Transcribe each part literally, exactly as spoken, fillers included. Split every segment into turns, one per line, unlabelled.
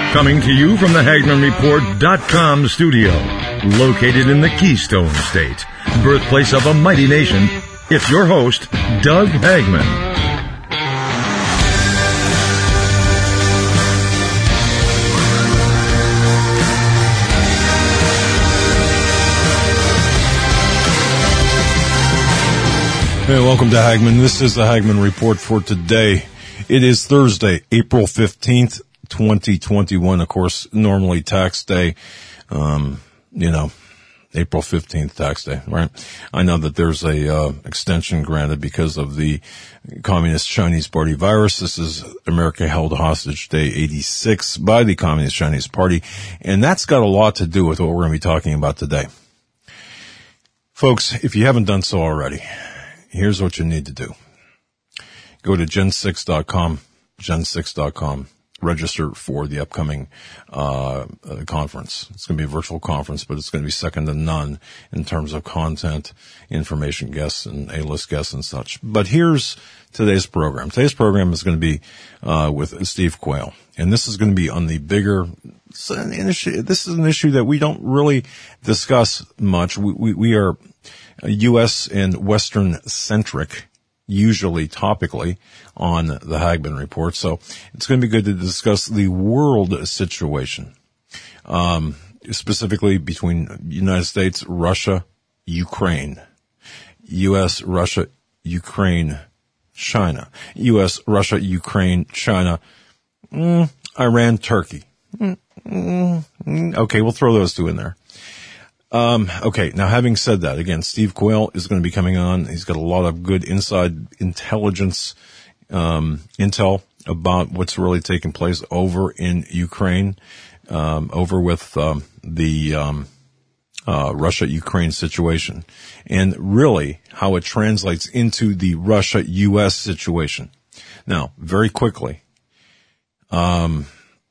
Coming to you from the Hagman Report dot com studio, located in the Keystone State, birthplace of a mighty nation, it's your host, Doug Hagman.
Hey, welcome to Hagman. This is the Hagman Report for today. It is Thursday, April fifteenth, twenty twenty-one. Of course, normally tax day, um, you know, April fifteenth tax day, right? I know that there's a, uh, extension granted because of the Communist Chinese Party virus. This is America Held Hostage Day eighty-six by the Communist Chinese Party. And that's got a lot to do with what we're going to be talking about today. Folks, if you haven't done so already, here's what you need to do. Go to gen six dot com, gen six dot com. Register for the upcoming uh, uh conference. It's going to be a virtual conference, but it's going to be second to none in terms of content, information, guests, and A-list guests and such. But here's today's program. Today's program is going to be uh with Steve Quayle, and this is going to be on the bigger an issue. This is an issue that we don't really discuss much. We we, we are U S and Western centric, usually topically, on the Hagman Report. So it's going to be good to discuss the world situation, um, specifically between United States, Russia, Ukraine, U S, Russia, Ukraine, China, U S, Russia, Ukraine, China, mm, Iran, Turkey. Mm, mm, mm, okay, we'll throw those two in there. Um, okay, now having said that, again, Steve Quayle is going to be coming on. He's got a lot of good inside intelligence, um, intel about what's really taking place over in Ukraine, um, over with, um, the, um, uh, Russia-Ukraine situation, and really how it translates into the Russia-U S situation. Now, very quickly, um,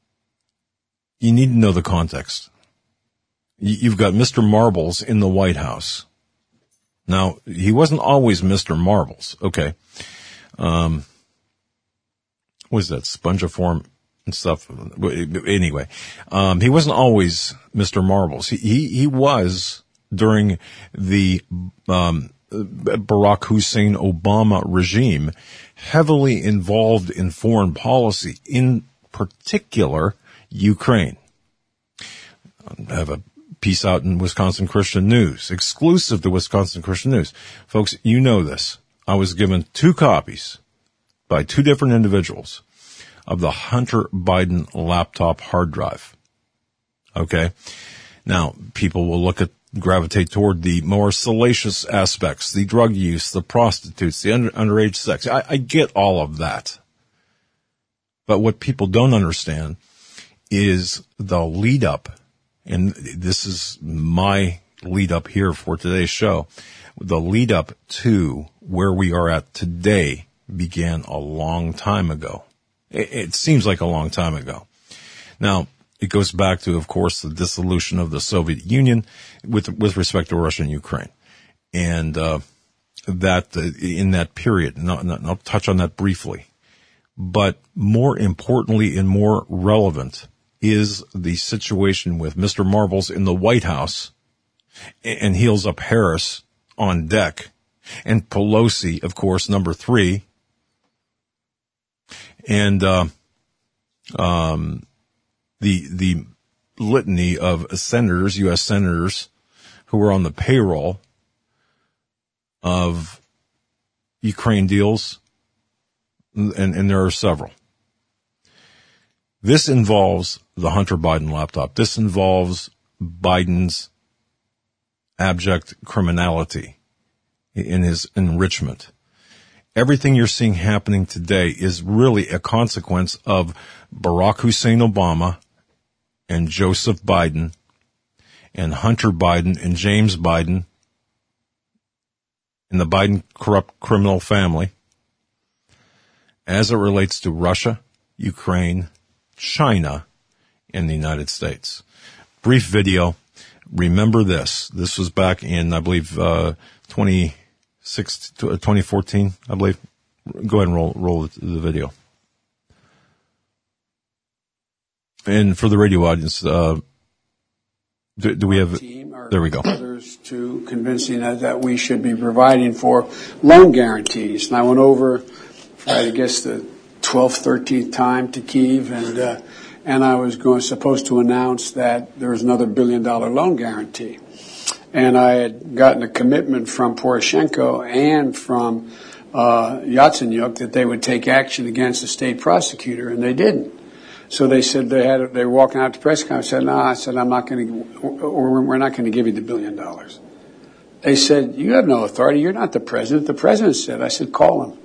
you need to know the context. You've got Mister Marbles in the White House. Now, he wasn't always Mister Marbles. Okay. Um, what is that? Spongiform and stuff. Anyway, um, he wasn't always Mister Marbles. He, he, he was during the, um, Barack Hussein Obama regime, heavily involved in foreign policy, in particular, Ukraine. I have a piece out in Wisconsin Christian News, exclusive to Wisconsin Christian News. Folks, you know this. I was given two copies by two different individuals of the Hunter Biden laptop hard drive. Okay? Now, people will look at, gravitate toward the more salacious aspects, the drug use, the prostitutes, the under, underage sex. I, I get all of that. But what people don't understand is the lead up. And this is my lead up here for today's show. The lead up to where we are at today began a long time ago. It, it seems like a long time ago. Now, it goes back to, of course, the dissolution of the Soviet Union with, with respect to Russia and Ukraine. And, uh, that, uh, in that period, and I'll, and I'll touch on that briefly. But more importantly and more relevant is the situation with Mister Marbles in the White House and Heels Up Harris on deck, and Pelosi, of course, number three, and uh, um, the the litany of senators, U S senators, who were on the payroll of Ukraine deals, and, and there are several. This involves the Hunter Biden laptop. This involves Biden's abject criminality in his enrichment. Everything you're seeing happening today is really a consequence of Barack Hussein Obama and Joseph Biden and Hunter Biden and James Biden and the Biden corrupt criminal family as it relates to Russia, Ukraine, China, and the United States. Brief video. Remember this. This was back in, I believe, uh, twenty fourteen, I believe. Go ahead and roll, roll the video. And for the radio audience, uh, do, do we have, there we go.
Others to convincing us that we should be providing for loan guarantees. And I went over, I guess, the twelfth, thirteenth time to Kyiv, and uh, and I was going supposed to announce that there was another billion dollar loan guarantee. And I had gotten a commitment from Poroshenko and from uh, Yatsenyuk that they would take action against the state prosecutor, and they didn't. So they said they had they were walking out to press conference. I said, no, I said, I'm not going to, or we're not going to give you the billion dollars. They said, you have no authority. You're not the president. The president said. I said, call him.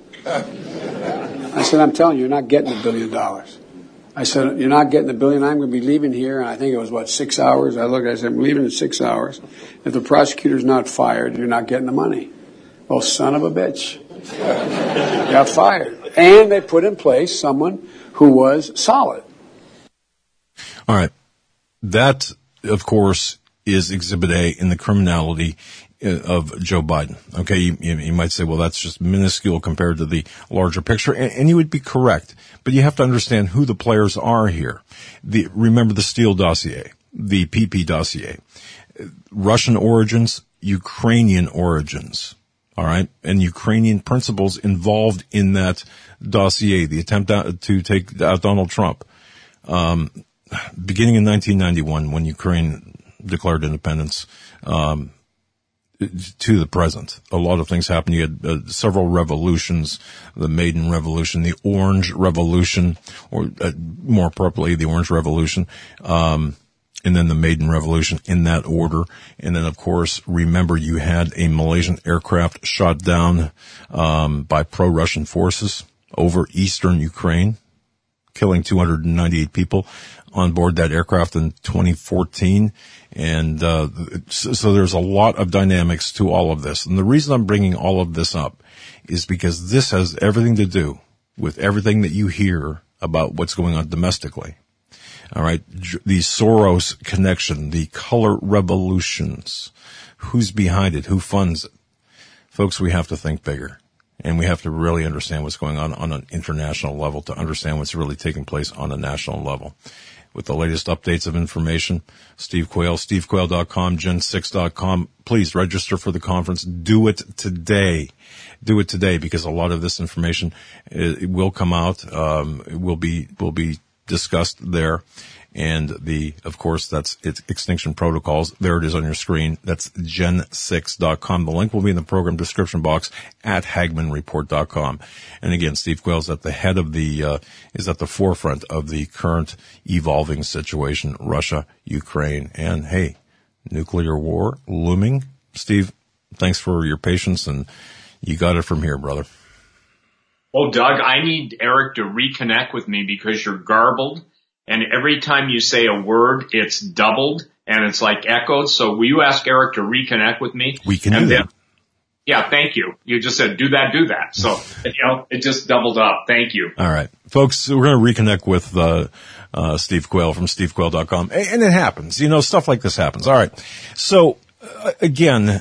I said, I'm telling you, you're not getting the billion dollars. I said, you're not getting the billion. I'm going to be leaving here. And I think it was, what, six hours? I looked, I said, I'm leaving in six hours. If the prosecutor's not fired, you're not getting the money. Well, son of a bitch. Got fired. And they put in place someone who was solid.
All right. That, of course, is Exhibit A in the criminality of Joe Biden. Okay, you, you might say, well, that's just minuscule compared to the larger picture, and, and you would be correct. But you have to understand who the players are here. The, remember the Steele dossier, the P P dossier, Russian origins, Ukrainian origins. All right, and Ukrainian principles involved in that dossier, the attempt to take out Donald Trump. Um, beginning in nineteen ninety-one, when Ukraine declared independence, um, to the present, a lot of things happened. You had uh, several revolutions, the Maidan Revolution, the Orange Revolution, or uh, more appropriately, the Orange Revolution, um, and then the Maidan Revolution in that order. And then, of course, remember you had a Malaysian aircraft shot down um, by pro-Russian forces over eastern Ukraine, killing two hundred ninety-eight people on board that aircraft in twenty fourteen. And uh so, so there's a lot of dynamics to all of this. And the reason I'm bringing all of this up is because this has everything to do with everything that you hear about what's going on domestically. All right. The Soros connection, the color revolutions, who's behind it, who funds it. Folks, we have to think bigger. And we have to really understand what's going on on an international level to understand what's really taking place on a national level. With the latest updates of information, Steve Quayle, steve quayle dot com, gen six dot com. Please register for the conference. Do it today. Do it today, because a lot of this information it will come out. Um, it will be will be discussed there. And the, of course, that's it's Extinction Protocols. There it is on your screen. That's gen six dot com. The link will be in the program description box at hagmann report dot com. And again, Steve Quayle is at the head of the, uh, is at the forefront of the current evolving situation, Russia, Ukraine, and hey, nuclear war looming. Steve, thanks for your patience, and you got it from here, brother.
Well, Doug, I need Eric to reconnect with me because you're garbled. And every time you say a word, it's doubled and it's like echoed. So will you ask Eric to reconnect with me?
We can
and
do
then,
that.
Yeah, thank you. You just said, do that, do that. So, you know, it just doubled up. Thank you.
All right. Folks, we're going to reconnect with, uh, uh, Steve Quayle from steve quayle dot com. And it happens. You know, stuff like this happens. All right. So, uh, again,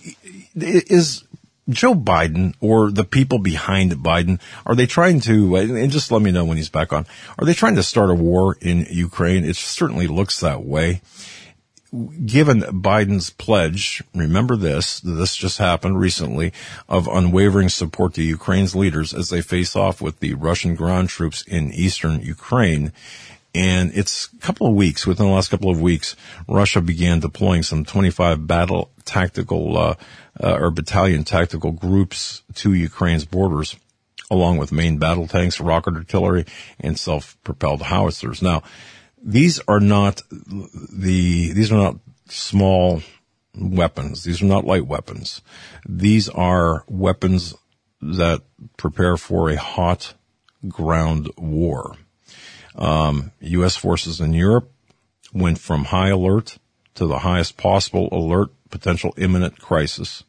is Joe Biden or the people behind Biden, are they trying to, and just let me know when he's back on, are they trying to start a war in Ukraine? It certainly looks that way. Given Biden's pledge, remember this, this just happened recently, of unwavering support to Ukraine's leaders as they face off with the Russian ground troops in eastern Ukraine. And it's a couple of weeks, within the last couple of weeks, Russia began deploying some twenty-five battle tactical, uh, uh, or battalion tactical groups to Ukraine's borders, along with main battle tanks, rocket artillery, and self-propelled howitzers. Now, these are not the, these are not small weapons. These are not light weapons. These are weapons that prepare for a hot ground war. Um, U S forces in Europe went from high alert to the highest possible alert, potential imminent crisis.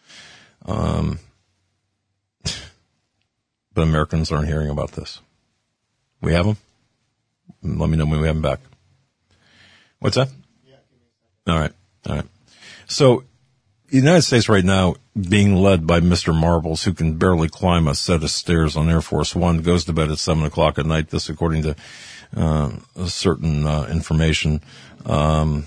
Um, but Americans aren't hearing about this. We have them? Let me know when we have them back. What's that? All right. All right. So, the United States right now, being led by Mister Marbles, who can barely climb a set of stairs on Air Force One, goes to bed at seven o'clock at night. This, according to uh, certain uh, information, um,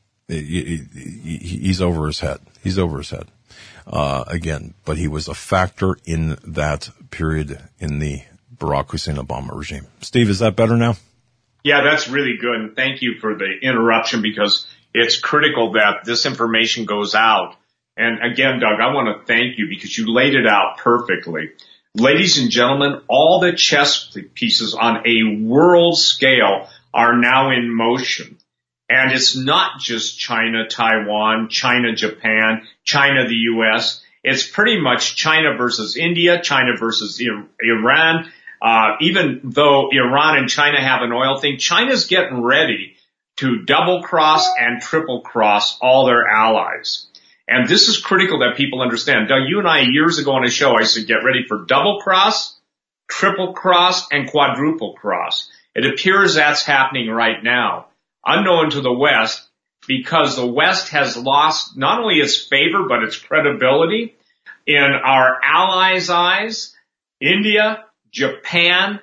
he, he, he's over his head. He's over his head. Uh, again, but he was a factor in that period in the Barack Hussein Obama regime. Steve, is that better now?
Yeah, that's really good. And thank you for the interruption, because it's critical that this information goes out. And again, Doug, I want to thank you because you laid it out perfectly. Ladies and gentlemen, all the chess pieces on a world scale are now in motion. And it's not just China, Taiwan, China, Japan, China, the U S. It's pretty much China versus India, China versus Iran. Uh, even though Iran and China have an oil thing, China's getting ready to double cross and triple cross all their allies. And this is critical that people understand. Doug, you and I years ago on a show, I said, get ready for double cross, triple cross, and quadruple cross. It appears that's happening right now, unknown to the West, because the West has lost not only its favor, but its credibility in our allies' eyes. India, Japan,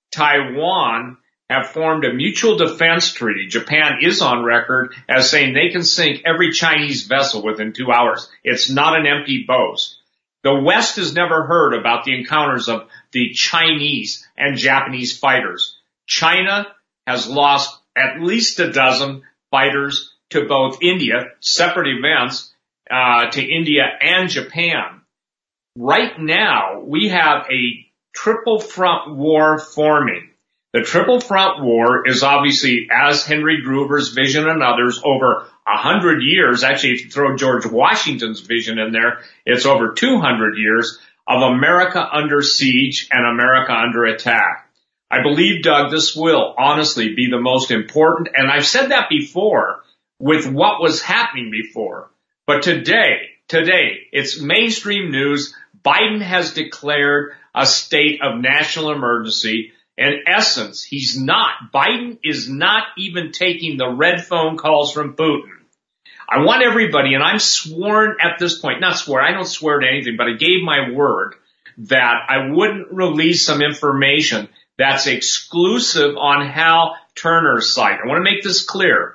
Taiwan have formed a mutual defense treaty. Japan is on record as saying they can sink every Chinese vessel within two hours. It's not an empty boast. The West has never heard about the encounters of the Chinese and Japanese fighters. China has lost at least a dozen fighters to both India, separate events, uh, to India and Japan. Right now, we have a triple front war forming. The triple front war is obviously, as Henry Gruver's vision and others, over a hundred years. Actually, if you throw George Washington's vision in there, it's over two hundred years of America under siege and America under attack. I believe, Doug, this will honestly be the most important, and I've said that before with what was happening before. But today, today, it's mainstream news. Biden has declared a state of national emergency. In essence, he's not, Biden is not even taking the red phone calls from Putin. I want everybody, and I'm sworn at this point, not sworn, I don't swear to anything, but I gave my word that I wouldn't release some information that's exclusive on Hal Turner's site. I want to make this clear.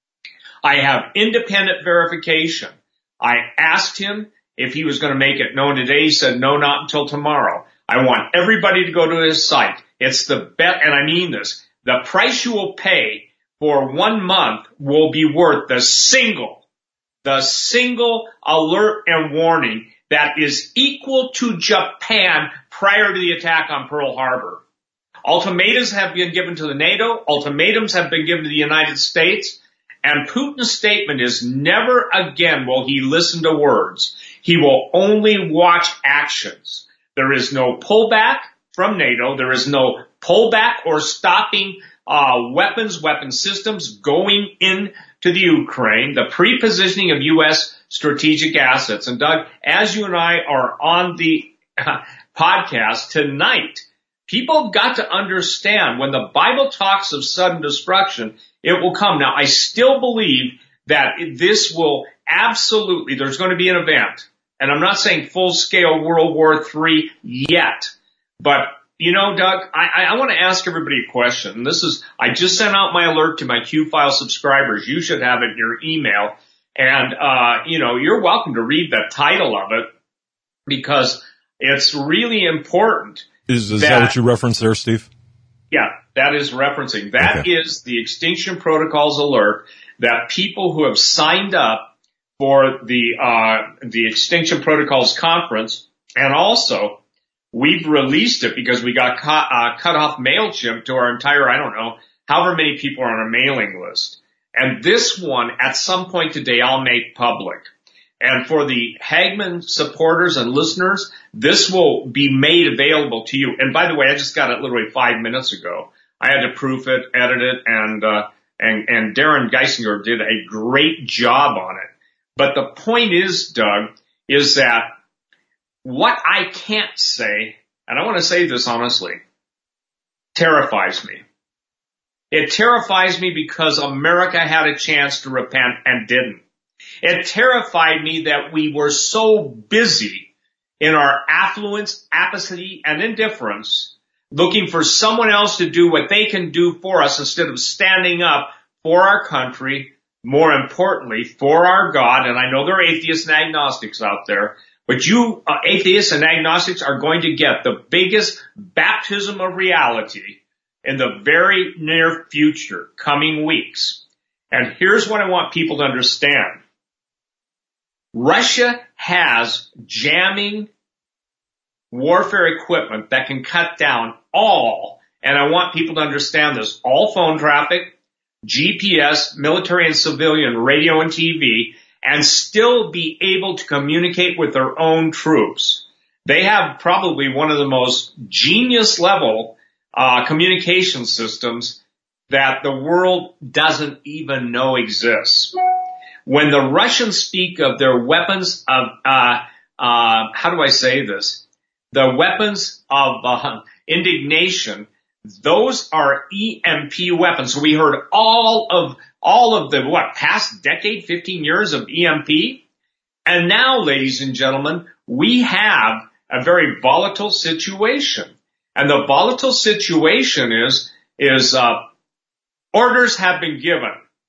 I have independent verification. I asked him if he was going to make it known today. He said, no, not until tomorrow. I want everybody to go to his site. It's the bet, and I mean this, the price you will pay for one month will be worth the single, the single alert and warning that is equal to Japan prior to the attack on Pearl Harbor. Ultimatums have been given to the NATO, ultimatums have been given to the United States, and Putin's statement is never again will he listen to words. He will only watch actions. There is no pullback from NATO. There is no pullback or stopping uh weapons, weapon systems going into the Ukraine, the pre-positioning of U S strategic assets. And Doug, as you and I are on the uh, podcast tonight, people have got to understand when the Bible talks of sudden destruction, it will come. Now, I still believe that this will absolutely, there's going to be an event. And I'm not saying full-scale World War Three yet. But, you know, Doug, I, I want to ask everybody a question. And this is, I just sent out my alert to my Q-File subscribers. You should have it in your email. And, uh, you know, you're welcome to read the title of it because it's really important.
Is, is that, that what you referenced there, Steve?
Yeah, that is referencing. That okay. is the Extinction Protocols alert that people who have signed up for the, uh, the Extinction Protocols conference, and also we've released it because we got cut, uh, cut off MailChimp to our entire, I don't know, however many people are on a mailing list. And this one, at some point today, I'll make public. And for the Hagmann supporters and listeners, this will be made available to you. And by the way, I just got it literally five minutes ago. I had to proof it, edit it, and, uh, and, and Darren Geisinger did a great job on it. But the point is, Doug, is that what I can't say, and I want to say this honestly, terrifies me. It terrifies me because America had a chance to repent and didn't. It terrified me that we were so busy in our affluence, apathy, and indifference looking for someone else to do what they can do for us instead of standing up for our country, more importantly, for our God. And I know there are atheists and agnostics out there, but you uh, atheists and agnostics are going to get the biggest baptism of reality in the very near future, coming weeks. And here's what I want people to understand. Russia has jamming warfare equipment that can cut down all, and I want people to understand this, all phone traffic, G P S, military and civilian radio and T V, and still be able to communicate with their own troops. They have probably one of the most genius level uh, communication systems that the world doesn't even know exists. When the Russians speak of their weapons of, uh, uh, how do I say this? The weapons of uh, indignation, those are E M P weapons. So we heard all of, all of the, what, past decade, fifteen years of E M P? And now, ladies and gentlemen, we have a very volatile situation. And the volatile situation is, is, uh, orders have been given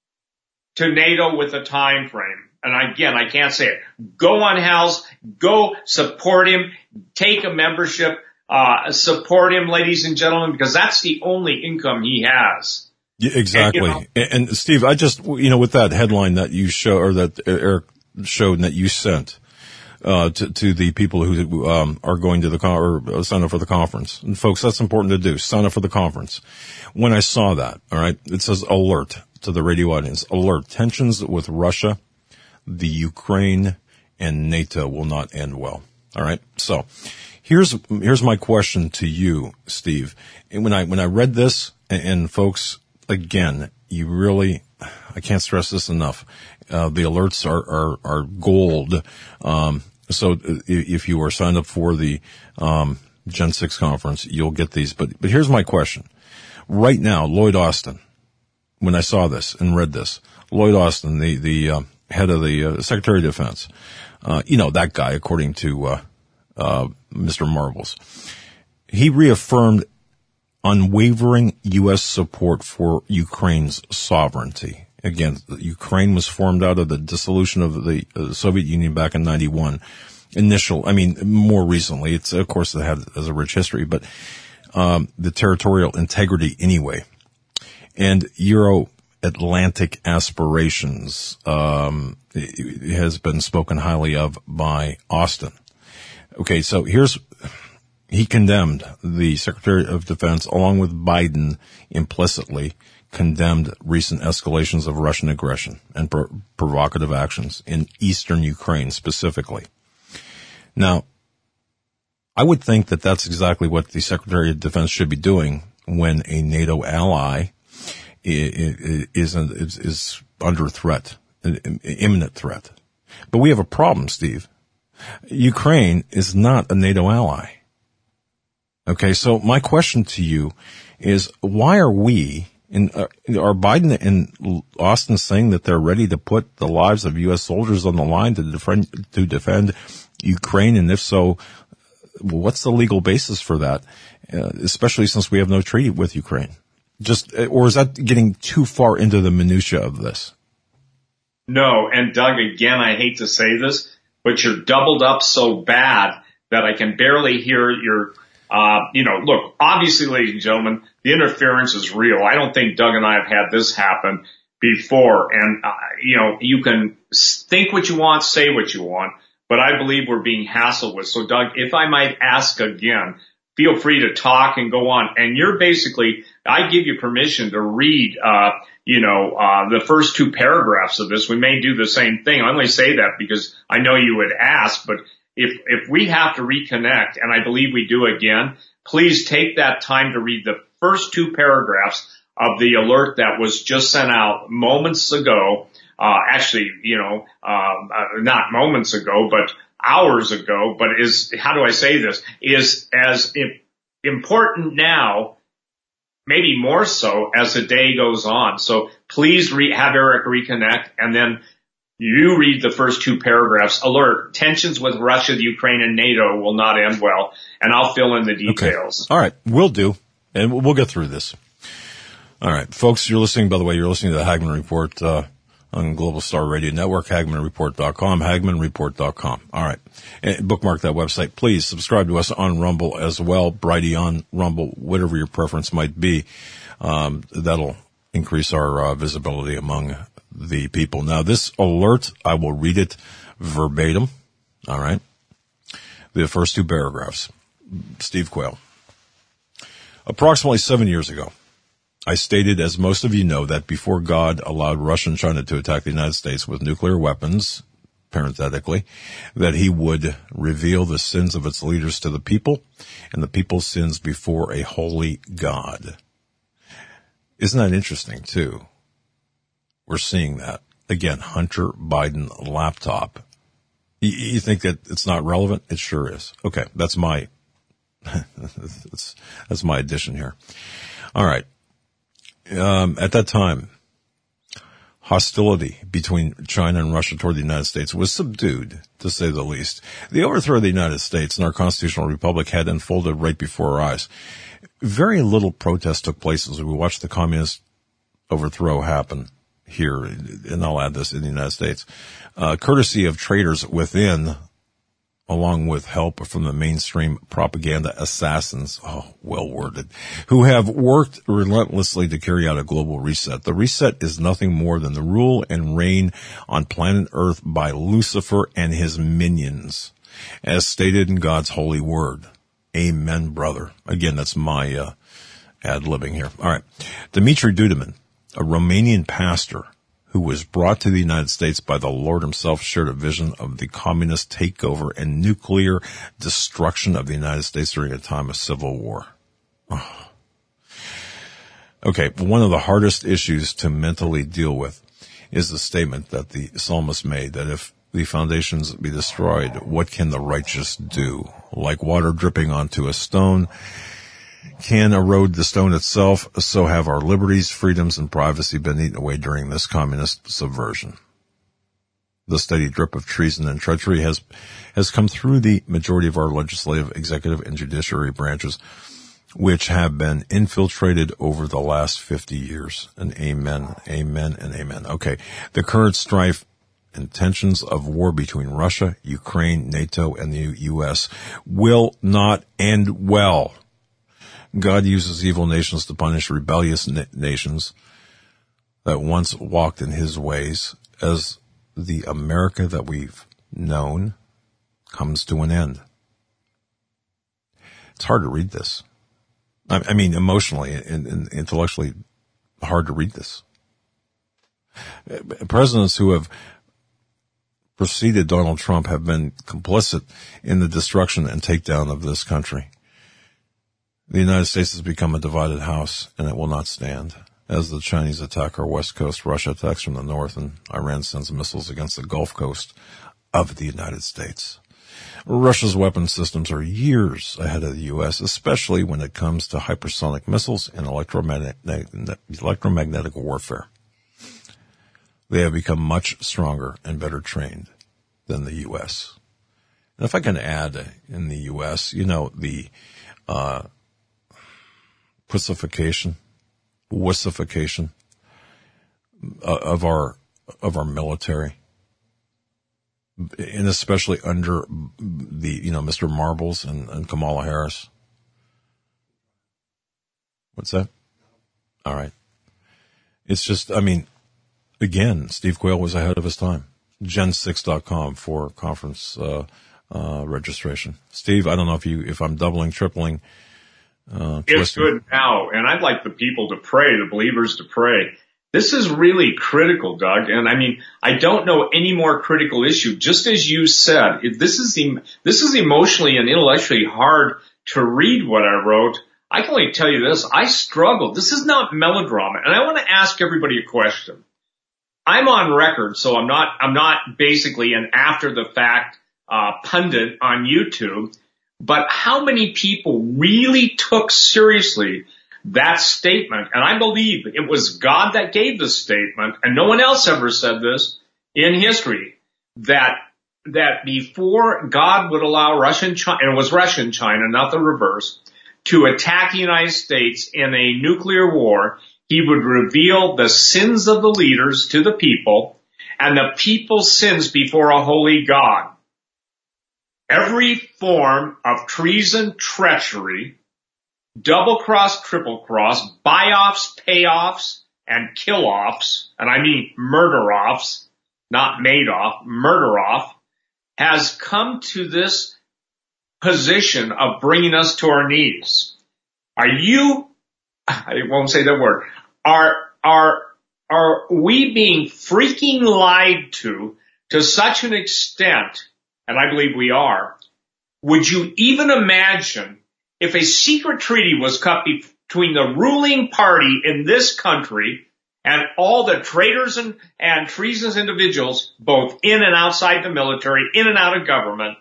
to NATO with a time frame. And again, I can't say it. Go on House, go support him, take a membership, uh, support him, ladies and gentlemen, because that's the only income he has.
Yeah, exactly. And, you know, and, and Steve, I just, you know, with that headline that you show, or that Eric showed and that you sent, uh, to, to the people who, um, are going to the, con- or sign up for the conference. And folks, that's important to do. Sign up for the conference. When I saw that, all right, it says alert to the radio audience, alert, tensions with Russia, the Ukraine, and NATO will not end well. All right. So here's, here's my question to you, Steve. And when I, when I read this, and, and folks, again, you really, I can't stress this enough. Uh, the alerts are, are, are gold. Um, so if you are signed up for the, um, Gen six conference, you'll get these. But, but here's my question. Right now, Lloyd Austin, when I saw this and read this, Lloyd Austin, the, the, uh, head of the uh, Secretary of Defense, uh, you know, that guy, according to, uh, uh, Mister Marbles, he reaffirmed unwavering U S support for Ukraine's sovereignty. Again, Ukraine was formed out of the dissolution of the uh, Soviet Union back in ninety-one. Initial, I mean, more recently, it's, of course, it had, has a rich history, but, um, the territorial integrity anyway. And Euro-Atlantic aspirations, um, has been spoken highly of by Austin. Okay, so here's, he condemned the Secretary of Defense, along with Biden, implicitly condemned recent escalations of Russian aggression and pro- provocative actions in eastern Ukraine specifically. Now, I would think that that's exactly what the Secretary of Defense should be doing when a NATO ally is, is, is under threat, an imminent threat. But we have a problem, Steve. Ukraine is not a NATO ally. Okay, so my question to you is, why are we, in, uh, are Biden and Austin saying that they're ready to put the lives of U S soldiers on the line to defend, to defend Ukraine? And if so, what's the legal basis for that? Uh, especially since we have no treaty with Ukraine. Just, or is that getting too far into the minutia of this?
No, and Doug, again, I hate to say this, but you're doubled up so bad that I can barely hear your, uh, you know, look, obviously, ladies and gentlemen, the interference is real. I don't think Doug and I have had this happen before. And, uh, you know, you can think what you want, say what you want, but I believe we're being hassled with. So, Doug, if I might ask again, feel free to talk and go on. And you're basically, I give you permission to read, uh, you know, uh, the first two paragraphs of this. We may do the same thing. I only say that because I know you would ask, but if, if we have to reconnect, and I believe we do again, please take that time to read the first two paragraphs of the alert that was just sent out moments ago. Uh, actually, you know, um, uh, not moments ago, but hours ago, but is, how do I say this, is as important now, maybe more so as the day goes on. So please re- have Eric reconnect, and then You read the first two paragraphs. Alert, tensions with Russia, the Ukraine, and NATO will not end well. And I'll fill in the details.
Okay. All right. We'll do. And we'll get through this. All right. Folks, you're listening, by the way, you're listening to the Hagmann Report uh, on Global Star Radio Network, Hagmann Report dot com, Hagmann Report dot com. All right. And bookmark that website. Please subscribe to us on Rumble as well, Bridie on Rumble, whatever your preference might be. Um, that'll increase our uh, visibility among the people. Now, this alert, I will read it verbatim. All right. The first two paragraphs. Steve Quayle. Approximately seven years ago, I stated, as most of you know, that before God allowed Russia and China to attack the United States with nuclear weapons, parenthetically, that he would reveal the sins of its leaders to the people and the people's sins before a holy God. Isn't that interesting, too? We're seeing that. Again, Hunter Biden laptop. You, you think that it's not relevant? It sure is. Okay, that's my, that's, that's my addition here. All right. Um, at that time, hostility between China and Russia toward the United States was subdued, to say the least. The overthrow of the United States and our constitutional republic had unfolded right before our eyes. Very little protest took place as we watched the communist overthrow happen here, and I'll add this, in the United States, uh, courtesy of traitors within, along with help from the mainstream propaganda assassins, oh, well worded, who have worked relentlessly to carry out a global reset. The reset is nothing more than the rule and reign on planet Earth by Lucifer and his minions, as stated in God's holy word. Amen, brother. Again, that's my uh, ad-libbing here. All right. Dmitry Duduman, a Romanian pastor who was brought to the United States by the Lord himself, shared a vision of the communist takeover and nuclear destruction of the United States during a time of civil war. Oh. Okay, one of the hardest issues to mentally deal with is the statement that the psalmist made, that if the foundations be destroyed, what can the righteous do? Like water dripping onto a stone can erode the stone itself, so have our liberties, freedoms, and privacy been eaten away during this communist subversion. The steady drip of treason and treachery has has come through the majority of our legislative, executive, and judiciary branches, which have been infiltrated over the last fifty years. And amen, amen, and amen. Okay, the current strife and tensions of war between Russia, Ukraine, NATO, and the U S will not end well. God uses evil nations to punish rebellious na- nations that once walked in his ways as the America that we've known comes to an end. It's hard to read this. I, I mean, emotionally and, and intellectually hard to read this. Presidents who have preceded Donald Trump have been complicit in the destruction and takedown of this country. The United States has become a divided house, and it will not stand. As the Chinese attack our west coast, Russia attacks from the north, and Iran sends missiles against the Gulf Coast of the United States. Russia's weapon systems are years ahead of the U S, especially when it comes to hypersonic missiles and electromagnetic, electromagnetic warfare. They have become much stronger and better trained than the U S. And if I can add, in the U S, you know, the uh pussification, wussification of our of our military, and especially under the, you know, Mister Marbles and, and Kamala Harris. What's that? All right. It's just, I mean, again, Steve Quayle was ahead of his time. gen six dot com for conference uh, uh registration. Steve, I don't know if you if I'm doubling, tripling. Uh,
it's good now, and I'd like the people to pray, the believers to pray. This is really critical, Doug, and I mean, I don't know any more critical issue. Just as you said, if this is the, this is emotionally and intellectually hard to read what I wrote. I can only tell you this, I struggled. This is not melodrama, and I want to ask everybody a question. I'm on record, so I'm not, I'm not basically an after the fact uh pundit on YouTube. But how many people really took seriously that statement? And I believe it was God that gave the statement, and no one else ever said this. in history that that before God would allow Russia and China, and it was Russia and China, not the reverse, to attack the United States in a nuclear war, he would reveal the sins of the leaders to the people and the people's sins before a holy God. Every form of treason, treachery, double-cross, triple-cross, buy-offs, payoffs, and kill-offs, and I mean murder-offs, not made-off, murder-off, has come to this position of bringing us to our knees. Are you, I won't say that word, are, are, are we being freaking lied to to such an extent, and I believe we are, would you even imagine if a secret treaty was cut between the ruling party in this country and all the traitors and, and treasonous individuals, both in and outside the military, in and out of government,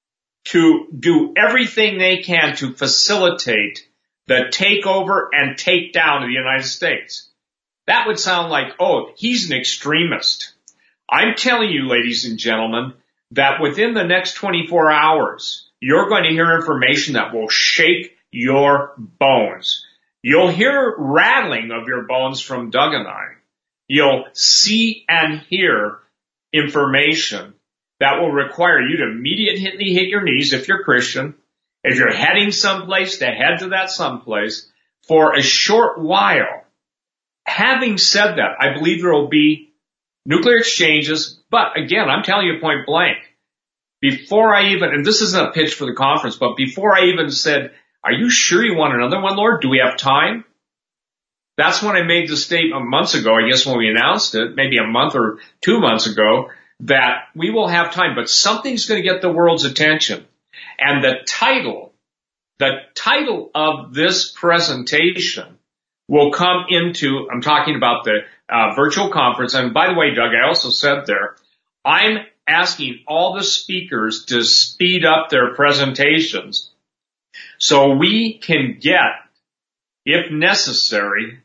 to do everything they can to facilitate the takeover and takedown of the United States? That would sound like, oh, he's an extremist. I'm telling you, ladies and gentlemen, that within the next twenty-four hours, you're going to hear information that will shake your bones. You'll hear rattling of your bones from Doug and I. You'll see and hear information that will require you to immediately hit your knees if you're Christian. If you're heading someplace, to head to that someplace for a short while. Having said that, I believe there will be nuclear exchanges, but again, I'm telling you point blank, before I even, and this isn't a pitch for the conference, but before I even said, are you sure you want another one, Lord? Do we have time? That's when I made the statement months ago, I guess when we announced it, maybe a month or two months ago, that we will have time, but something's going to get the world's attention. And the title, the title of this presentation will come into, I'm talking about the uh, virtual conference. And by the way, Doug, I also said there, I'm asking all the speakers to speed up their presentations so we can get, if necessary,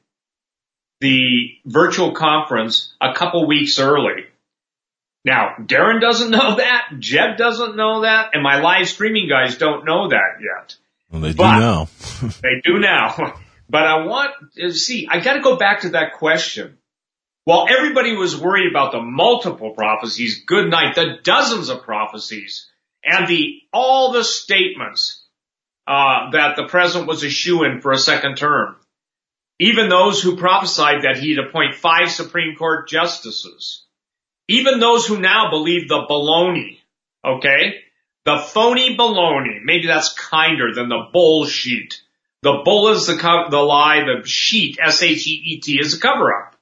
the virtual conference a couple weeks early. Now, Darren doesn't know that, Jeb doesn't know that, and my live streaming guys don't know that yet.
Well, they do
but,
now.
They do now. But I want to see, I got to go back to that question. While everybody was worried about the multiple prophecies, good night, the dozens of prophecies, and the all the statements uh that the president was a shoo-in for a second term, even those who prophesied that he'd appoint five Supreme Court justices, even those who now believe the baloney, okay, the phony baloney, maybe that's kinder than the bullshit. The bull is the, co- the lie, the sheet, S H E E T, is a cover-up.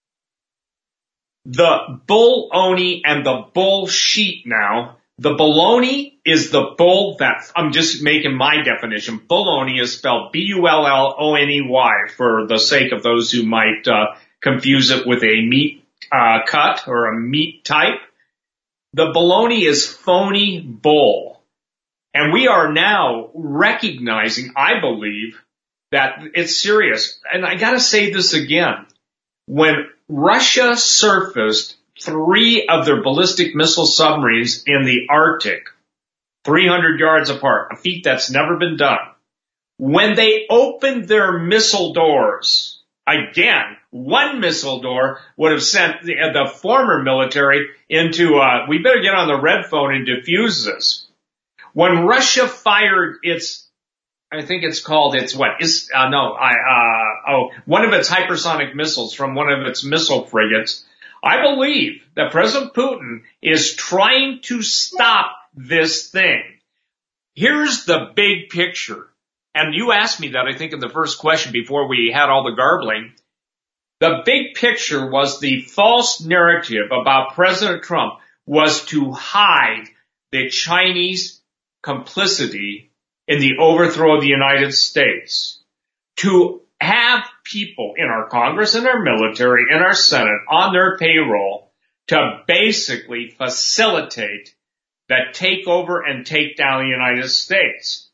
The bull-oni and the bullshit now, the baloney is the bull that, I'm just making my definition. Baloney is spelled B U L L O N E Y for the sake of those who might uh, confuse it with a meat uh, cut or a meat type. The baloney is phony bull. And we are now recognizing, I believe, that it's serious. And I gotta say this again. When Russia surfaced three of their ballistic missile submarines in the Arctic, three hundred yards apart, a feat that's never been done, when they opened their missile doors, again, one missile door would have sent the, the former military into, uh, we better get on the red phone and defuse this. When Russia fired its, I think it's called, it's what, is, uh, no, I, uh, oh, one of its hypersonic missiles from one of its missile frigates, I believe that President Putin is trying to stop this thing. Here's the big picture. And you asked me that, I think, in the first question before we had all the garbling. The big picture was the false narrative about President Trump was to hide the Chinese complicity in the overthrow of the United States, to have people in our Congress and our military and our Senate on their payroll to basically facilitate the takeover and take down the United States.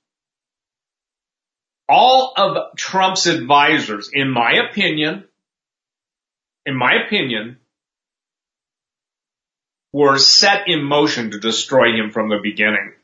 All of Trump's advisors, in my opinion, in my opinion, were set in motion to destroy him from the beginning.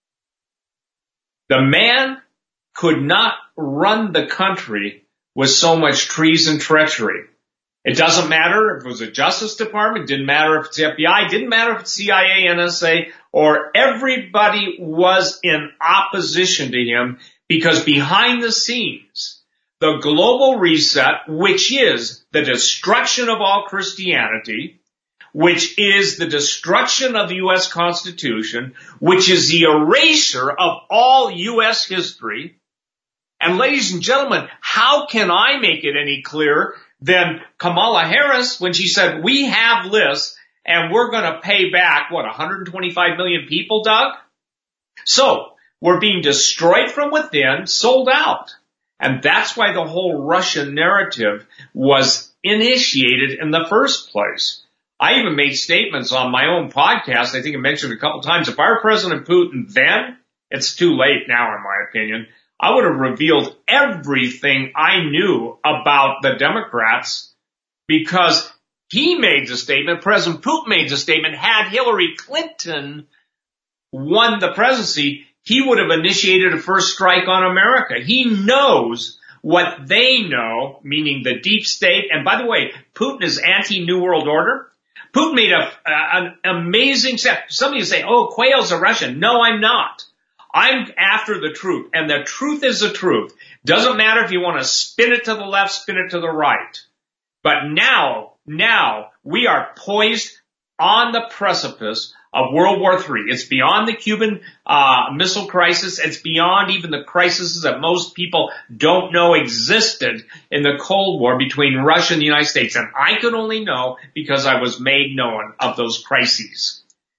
The man could not run the country with so much treason and treachery. It doesn't matter if it was the Justice Department, didn't matter if it's the F B I, didn't matter if it's C I A, N S A, or everybody was in opposition to him, because behind the scenes, the global reset, which is the destruction of all Christianity, which is the destruction of the U S Constitution, which is the erasure of all U S history. And ladies and gentlemen, how can I make it any clearer than Kamala Harris when she said, we have lists and we're going to pay back, what, one hundred twenty-five million people, Doug? So we're being destroyed from within, sold out. And that's why the whole Russian narrative was initiated in the first place. I even made statements on my own podcast. I think I mentioned a couple times. If I were President Putin then, it's too late now, in my opinion, I would have revealed everything I knew about the Democrats, because he made the statement, President Putin made the statement, had Hillary Clinton won the presidency, he would have initiated a first strike on America. He knows what they know, meaning the deep state. And by the way, Putin is anti-New World Order. Putin made a, an amazing step. Somebody will say, oh, Quayle's a Russian. No, I'm not. I'm after the truth, and the truth is the truth. Doesn't matter if you want to spin it to the left, spin it to the right. But now, now, we are poised on the precipice of World War Three. It's beyond the Cuban uh Missile Crisis. It's beyond even the crises that most people don't know existed in the Cold War between Russia and the United States. And I could only know because I was made known of those crises.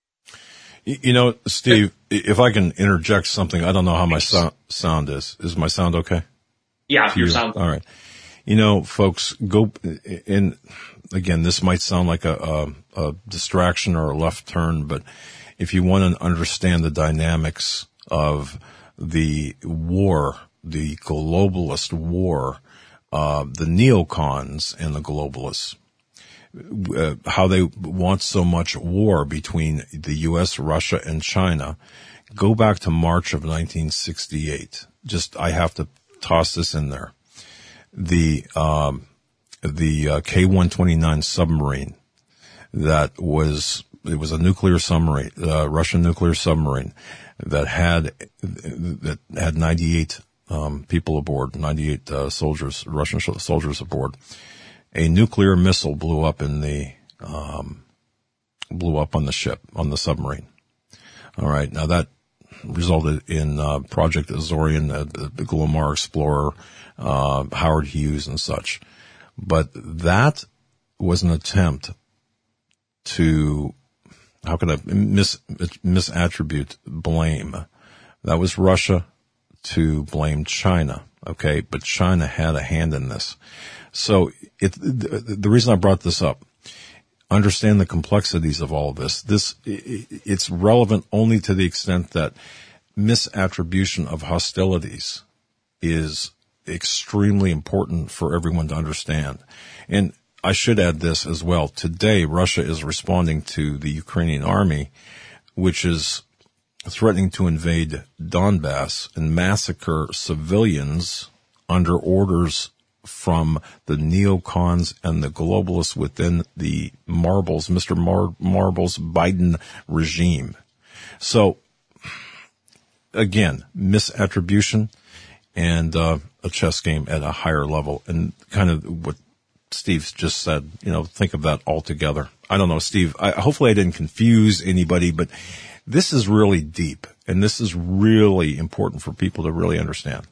You know, Steve, if I can interject something, I don't know how my so- sound is. Is my sound okay?
Yeah, your
you?
sound.
All right. You know, folks, go in. Again, this might sound like a, a, a distraction or a left turn, but if you want to understand the dynamics of the war, the globalist war, uh, the neocons and the globalists, Uh, how they want so much war between the U S, Russia, and China, go back to March of nineteen sixty-eight. Just, I have to toss this in there. The, um, the uh, K one twenty-nine submarine that was, it was a nuclear submarine, uh, Russian nuclear submarine that had, that had ninety-eight, um, people aboard, ninety-eight, uh, soldiers, Russian soldiers aboard. A nuclear missile blew up in the, um, blew up on the ship, on the submarine. All right. Now that resulted in, uh, Project Azorian, uh, the, the Glomar Explorer, uh, Howard Hughes and such. But that was an attempt to, how can I mis, misattribute blame? That was Russia to blame China. Okay. But China had a hand in this. So it, the, the reason I brought this up, understand the complexities of all of this. This, it, it's relevant only to the extent that misattribution of hostilities is extremely important for everyone to understand. And I should add this as well. Today, Russia is responding to the Ukrainian army, which is threatening to invade Donbass and massacre civilians under orders from the neocons and the globalists within the Marbles, Mister Mar- Marbles Biden regime. So, again, misattribution and uh, a chess game at a higher level. And kind of what Steve just said, you know, think of that all together. I don't know, Steve, I, hopefully I didn't confuse anybody, but this is really deep, and this is really important for people to really understand.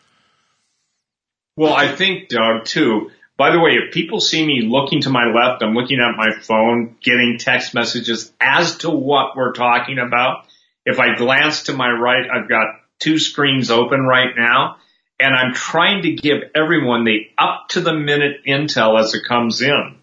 Well, I think, Doug, too, by the way, if people see me looking to my left, I'm looking at my phone, getting text messages as to what we're talking about. If I glance to my right, I've got two screens open right now, and I'm trying to give everyone the up-to-the-minute intel as it comes in.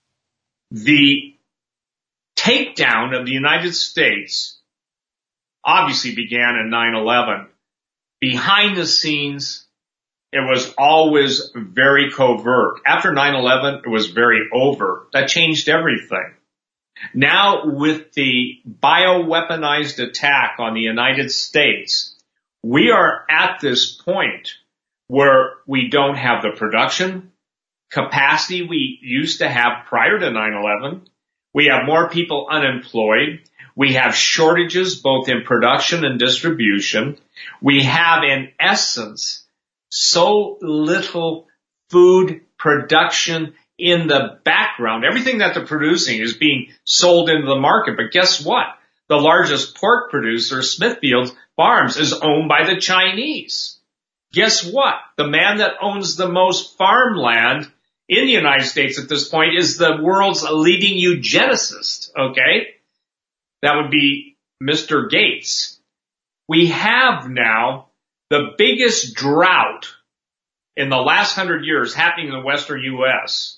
The takedown of the United States obviously began in nine eleven. Behind the scenes, it was always very covert. After nine eleven, it was very overt. That changed everything. Now with the bioweaponized attack on the United States, we are at this point where we don't have the production capacity we used to have prior to nine eleven. We have more people unemployed. We have shortages both in production and distribution. We have, in essence, so little food production in the background. Everything that they're producing is being sold into the market. But guess what? The largest pork producer, Smithfield Farms, is owned by the Chinese. Guess what? The man that owns the most farmland in the United States at this point is the world's leading eugenicist, okay? That would be Mister Gates. We have now the biggest drought in the last hundred years happening in the western U S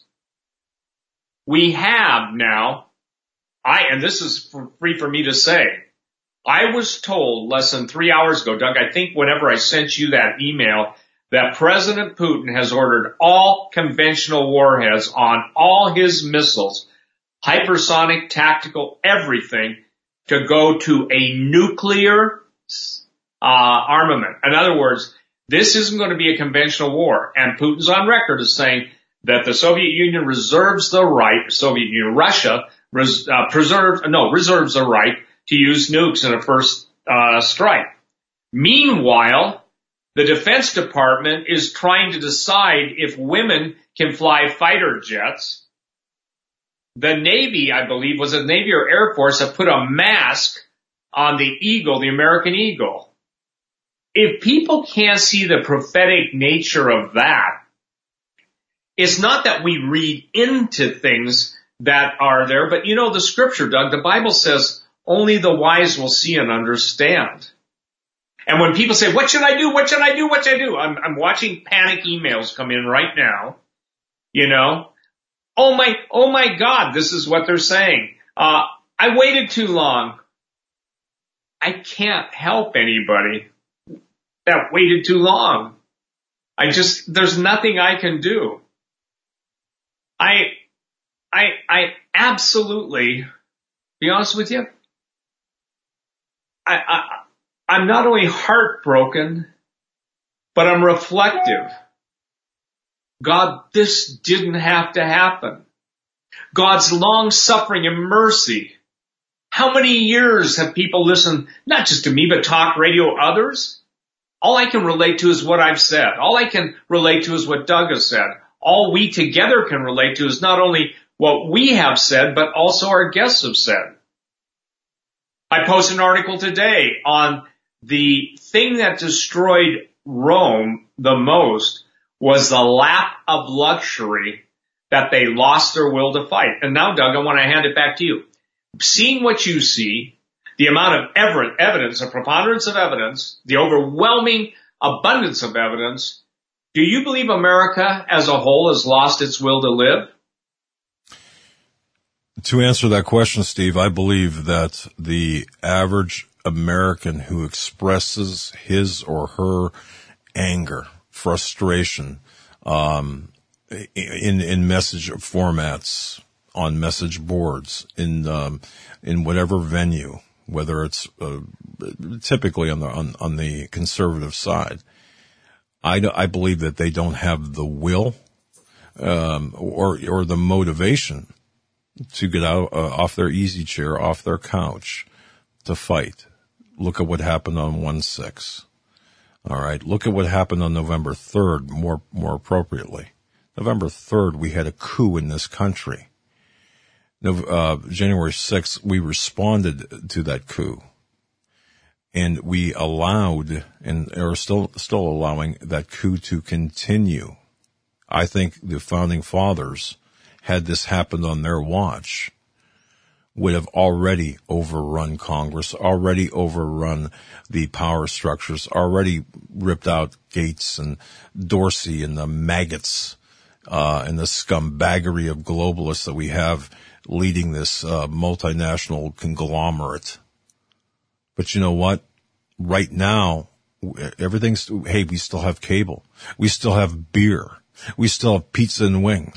We have now, I, and this is for, free for me to say, I was told less than three hours ago, Doug, I think whenever I sent you that email, that President Putin has ordered all conventional warheads on all his missiles, hypersonic, tactical, everything, to go to a nuclear uh armament. In other words, this isn't going to be a conventional war. And Putin's on record as saying that the Soviet Union reserves the right, Soviet Union, Russia, res, uh, preserves, no, reserves the right to use nukes in a first uh strike. Meanwhile, the Defense Department is trying to decide if women can fly fighter jets. The Navy, I believe, was it Navy or Air Force, that put a mask on the Eagle, the American Eagle. If people can't see the prophetic nature of that, it's not that we read into things that are there, but you know the scripture, Doug, the Bible says only the wise will see and understand. And when people say, what should I do? What should I do? What should I do? I'm, I'm watching panic emails come in right now. You know, oh my, oh my God, this is what they're saying. Uh, I waited too long. I can't help anybody that waited too long. I just, there's nothing I can do. I, I, I absolutely, be honest with you, I, I, I'm not only heartbroken, but I'm reflective. God, this didn't have to happen. God's long suffering and mercy. How many years have people listened, not just to me, but talk radio, others? All I can relate to is what I've said. All I can relate to is what Doug has said. All we together can relate to is not only what we have said, but also our guests have said. I posted an article today on the thing that destroyed Rome the most was the lap of luxury that they lost their will to fight. And now, Doug, I want to hand it back to you. Seeing what you see, the amount of evidence, the preponderance of evidence, the overwhelming abundance of evidence, do you believe America as a whole has lost its will to live?
To answer that question, Steve, I believe that the average American who expresses his or her anger, frustration, um, in, in message formats, on message boards, in, um, in whatever venue, whether it's, uh, typically on the, on, on the conservative side, I, I believe that they don't have the will, um, or, or the motivation to get out, uh, off their easy chair, off their couch, to fight. Look at what happened on one six. All right. Look at what happened on November third, more, more appropriately. November third, we had a coup in this country. Uh, January sixth, we responded to that coup. And we allowed, and are still, still allowing that coup to continue. I think the founding fathers, had this happened on their watch, would have already overrun Congress, already overrun the power structures, already ripped out Gates and Dorsey and the maggots, uh, and the scumbaggery of globalists that we have leading this, uh, multinational conglomerate. But you know what? Right now, everything's, hey, we still have cable. We still have beer. We still have pizza and wings.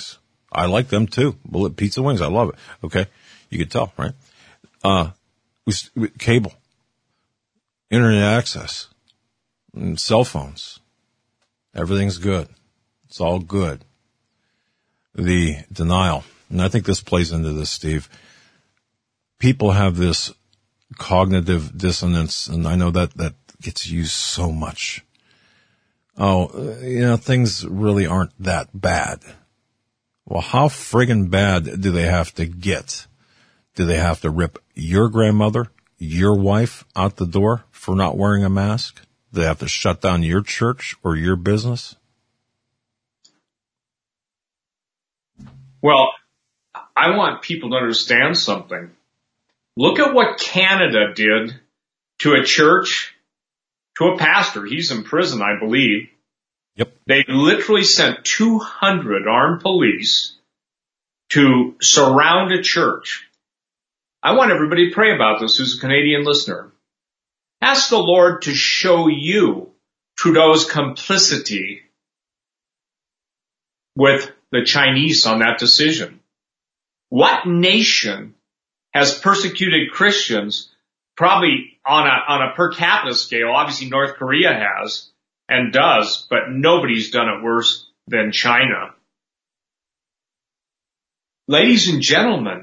I like them too. Bullet pizza wings. I love it. Okay. You could tell, right? Uh, we, we, cable, internet access, and cell phones. Everything's good. It's all good. The denial. And I think this plays into this, Steve. People have this cognitive dissonance, and I know that that gets used so much. Oh, you know, things really aren't that bad. Well, how friggin' bad do they have to get? Do they have to rip your grandmother, your wife out the door for not wearing a mask? Do they have to shut down your church or your business?
Well, I want people to understand something. Look at what Canada did to a church, to a pastor. He's in prison, I believe.
Yep.
They literally sent two hundred armed police to surround a church. I want everybody to pray about this who's a Canadian listener. Ask the Lord to show you Trudeau's complicity with the Chinese on that decision. What nation has persecuted Christians probably on a, on a per capita scale? Obviously North Korea has and does, but nobody's done it worse than China. Ladies and gentlemen,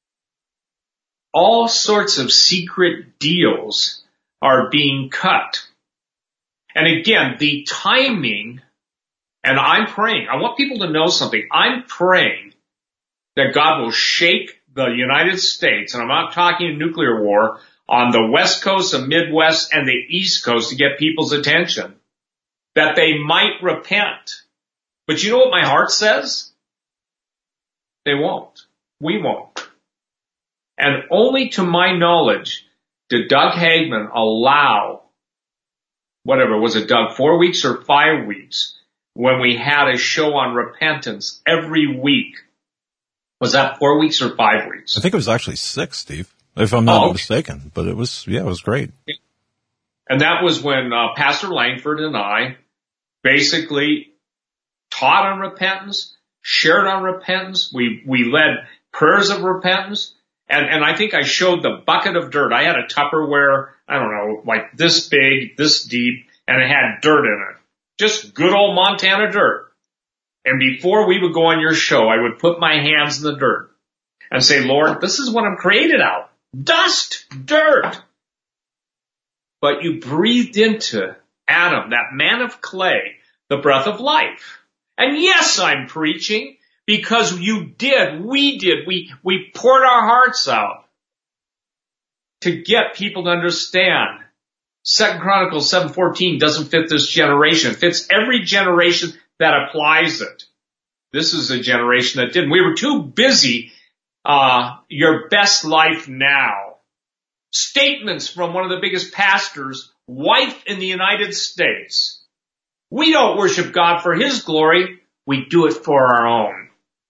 all sorts of secret deals are being cut. And again, the timing, and I'm praying, I want people to know something. I'm praying that God will shake the United States, and I'm not talking a nuclear war, on the West Coast, the Midwest, and the East Coast to get people's attention, that they might repent. But you know what my heart says? They won't. We won't. And only to my knowledge did Doug Hagmann allow, whatever, was it Doug, four weeks or five weeks, when we had a show on repentance every week. Was that four weeks or five weeks?
I think it was actually six, Steve, if I'm not
oh, okay.
mistaken. But it was, yeah, it was great.
And that was when uh, Pastor Langford and I basically taught on repentance, shared on repentance. We we led prayers of repentance. And, and I think I showed the bucket of dirt. I had a Tupperware, I don't know, like this big, this deep, and it had dirt in it. Just good old Montana dirt. And before we would go on your show, I would put my hands in the dirt and say, Lord, this is what I'm created out. Dust, dirt. But you breathed into Adam, that man of clay, the breath of life. And yes, I'm preaching because you did, we did, we, we poured our hearts out to get people to understand. Second Chronicles seven fourteen doesn't fit this generation. It fits every generation that applies it. This is a generation that didn't. We were too busy, uh, your best life now. Statements from one of the biggest pastors, wife in the United States. We don't worship God for His glory. We do it for our own.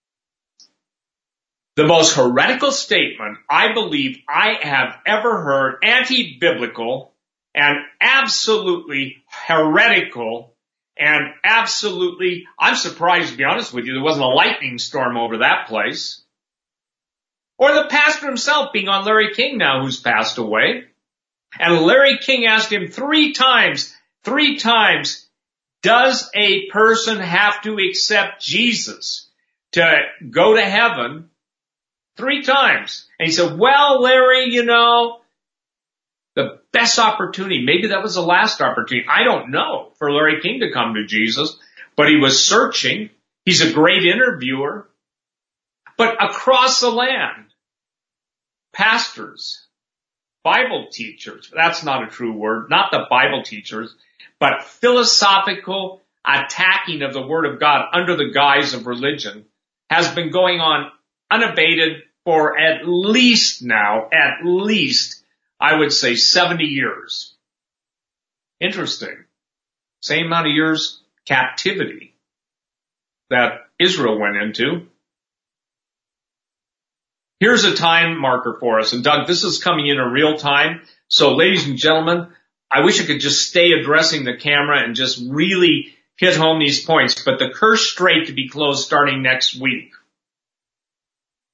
The most heretical statement I believe I have ever heard, anti-biblical and absolutely heretical and absolutely, I'm surprised to be honest with you, there wasn't a lightning storm over that place. Or the pastor himself being on Larry King now, who's passed away. And Larry King asked him three times, three times, does a person have to accept Jesus to go to heaven? Three times. And he said, well, Larry, you know, the best opportunity, maybe that was the last opportunity, I don't know, for Larry King to come to Jesus, but he was searching. He's a great interviewer. But across the land, pastors, Bible teachers, that's not a true word, not the Bible teachers, but philosophical attacking of the Word of God under the guise of religion has been going on unabated for at least now, at least, I would say seventy years. Interesting. Same amount of years captivity that Israel went into. Here's a time marker for us. And Doug, this is coming in a real time. So ladies and gentlemen, I wish I could just stay addressing the camera and just really hit home these points. But the Kerr Strait to be closed starting next week.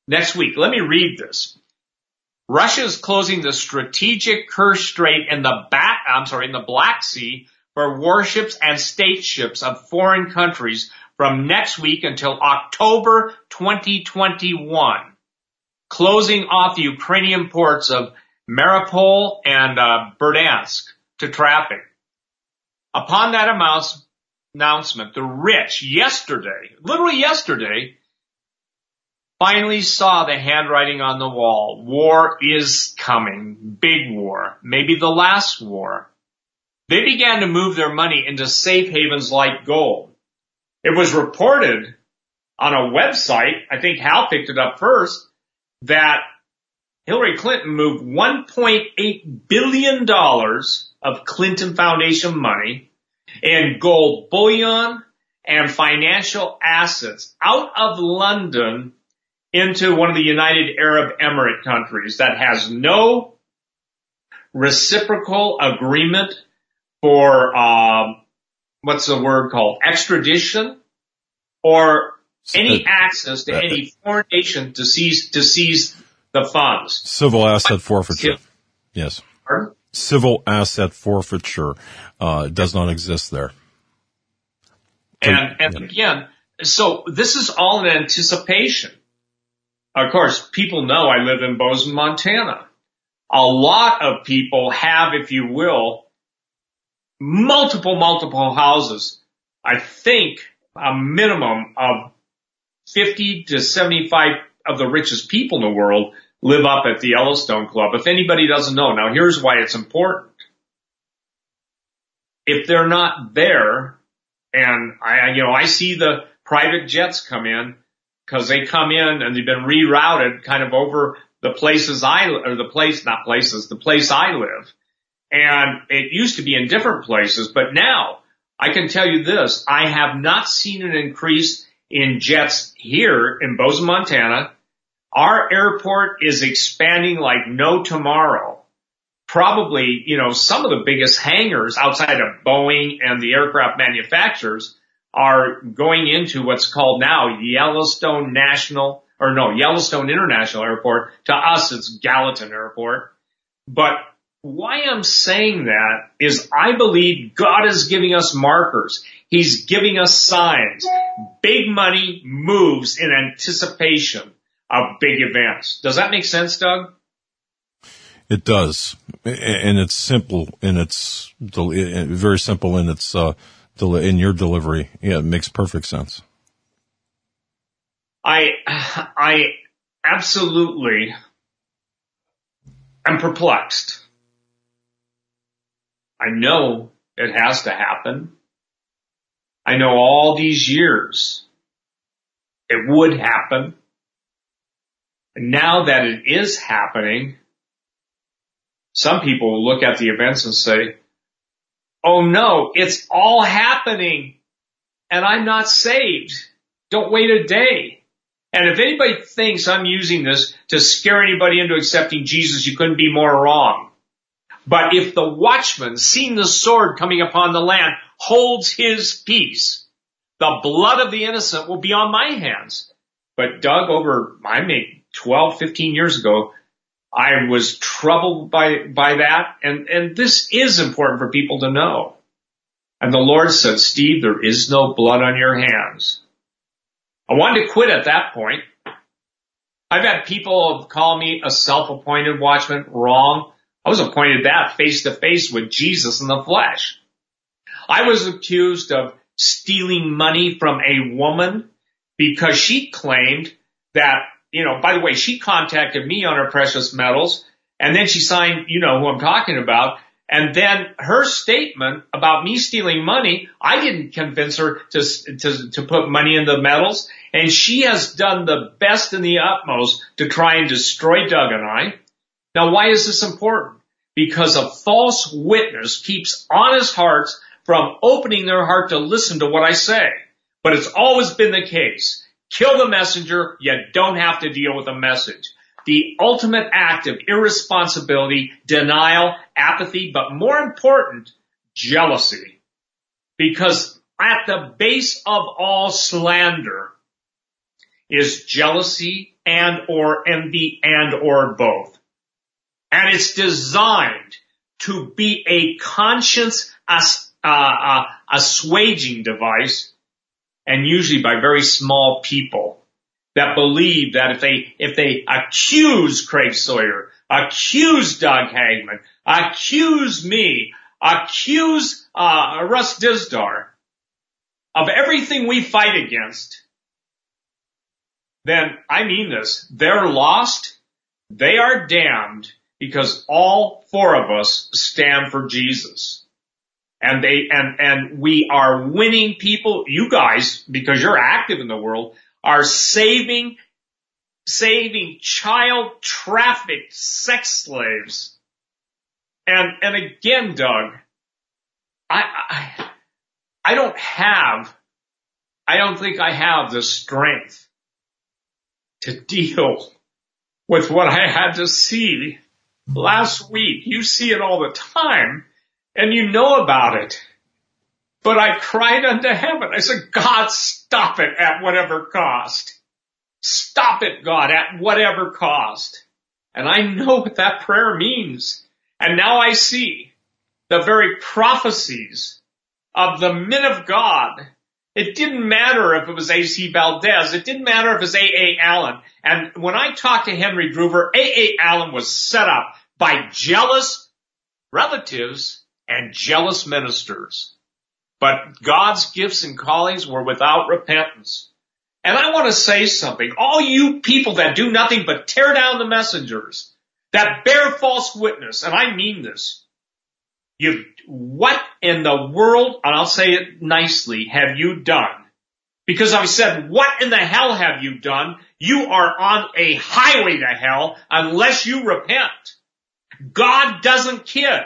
next week. Let me read this. Russia is closing the strategic Kerch Strait in the back, I'm sorry, in the Black Sea for warships and state ships of foreign countries from next week until October twenty twenty-one, closing off the Ukrainian ports of Mariupol and uh, Berdansk to traffic. Upon that announcement, the rich yesterday, literally yesterday, finally saw the handwriting on the wall. War is coming. Big war. Maybe the last war. They began to move their money into safe havens like gold. It was reported on a website, I think Hal picked it up first, that Hillary Clinton moved one point eight billion dollars of Clinton Foundation money in gold bullion and financial assets out of London into one of the United Arab Emirate countries that has no reciprocal agreement for, um, what's the word called, extradition or any access to any foreign nation to seize, to seize the funds.
Civil asset forfeiture. Yes.
Pardon?
Civil asset forfeiture, uh, does not exist there.
And, and yeah. again, so this is all in anticipation. Of course, people know I live in Bozeman, Montana. A lot of people have, if you will, multiple, multiple houses. I think a minimum of fifty to seventy-five of the richest people in the world live up at the Yellowstone Club. If anybody doesn't know, now here's why it's important. If they're not there, and I, you know, I see the private jets come in, because they come in and they've been rerouted kind of over the places I, or the place, not places, the place I live. And it used to be in different places, but now I can tell you this, I have not seen an increase in jets here in Bozeman, Montana. Our airport is expanding like no tomorrow. Probably, you know, some of the biggest hangars outside of Boeing and the aircraft manufacturers are going into what's called now Yellowstone National, or no, Yellowstone International Airport. To us, it's Gallatin Airport. But why I'm saying that is I believe God is giving us markers. He's giving us signs. Big money moves in anticipation of big events. Does that make sense, Doug?
It does. And it's simple in its, very simple in its, uh, in your delivery. Yeah, it makes perfect sense.
I, I absolutely am perplexed. I know it has to happen. I know all these years it would happen. And now that it is happening, some people will look at the events and say, oh no, it's all happening and I'm not saved. Don't wait a day. And if anybody thinks I'm using this to scare anybody into accepting Jesus, you couldn't be more wrong. But if the watchman, seeing the sword coming upon the land, holds his peace, the blood of the innocent will be on my hands. But Doug, over, I mean, twelve, fifteen years ago, I was troubled by, by that. And, and this is important for people to know. And the Lord said, Steve, there is no blood on your hands. I wanted to quit at that point. I've had people call me a self-appointed watchman. Wrong. I was appointed that face to face with Jesus in the flesh. I was accused of stealing money from a woman because she claimed that, you know, by the way, she contacted me on her precious metals and then she signed, you know who I'm talking about. And then her statement about me stealing money, I didn't convince her to, to, to put money in the metals. And she has done the best and the utmost to try and destroy Doug and I. Now, why is this important? Because a false witness keeps honest hearts from opening their heart to listen to what I say. But it's always been the case. Kill the messenger, you don't have to deal with the message. The ultimate act of irresponsibility, denial, apathy, but more important, jealousy. Because at the base of all slander is jealousy and or and the and or both. And it's designed to be a conscience as, uh, uh, assuaging device, and usually by very small people that believe that if they, if they accuse Craig Sawyer, accuse Doug Hagmann, accuse me, accuse, uh, Russ Dizdar of everything we fight against, then I mean this, they're lost, they are damned, because all four of us stand for Jesus. And they, and, and we are winning people, you guys, because you're active in the world, are saving, saving child trafficked sex slaves. And, and again, Doug, I, I, I don't have, I don't think I have the strength to deal with what I had to see last week. You see it all the time, and you know about it. But I cried unto heaven. I said, God, stop it at whatever cost. Stop it, God, at whatever cost. And I know what that prayer means. And now I see the very prophecies of the men of God. It didn't matter if it was A C Valdez. It didn't matter if it was A A. Allen. And when I talked to Henry Groover, A A. Allen was set up by jealous relatives and jealous ministers. But God's gifts and callings were without repentance. And I want to say something. All you people that do nothing but tear down the messengers, that bear false witness, and I mean this, you, what in the world, and I'll say it nicely, have you done? Because I said, what in the hell have you done? You are on a highway to hell unless you repent. God doesn't kid.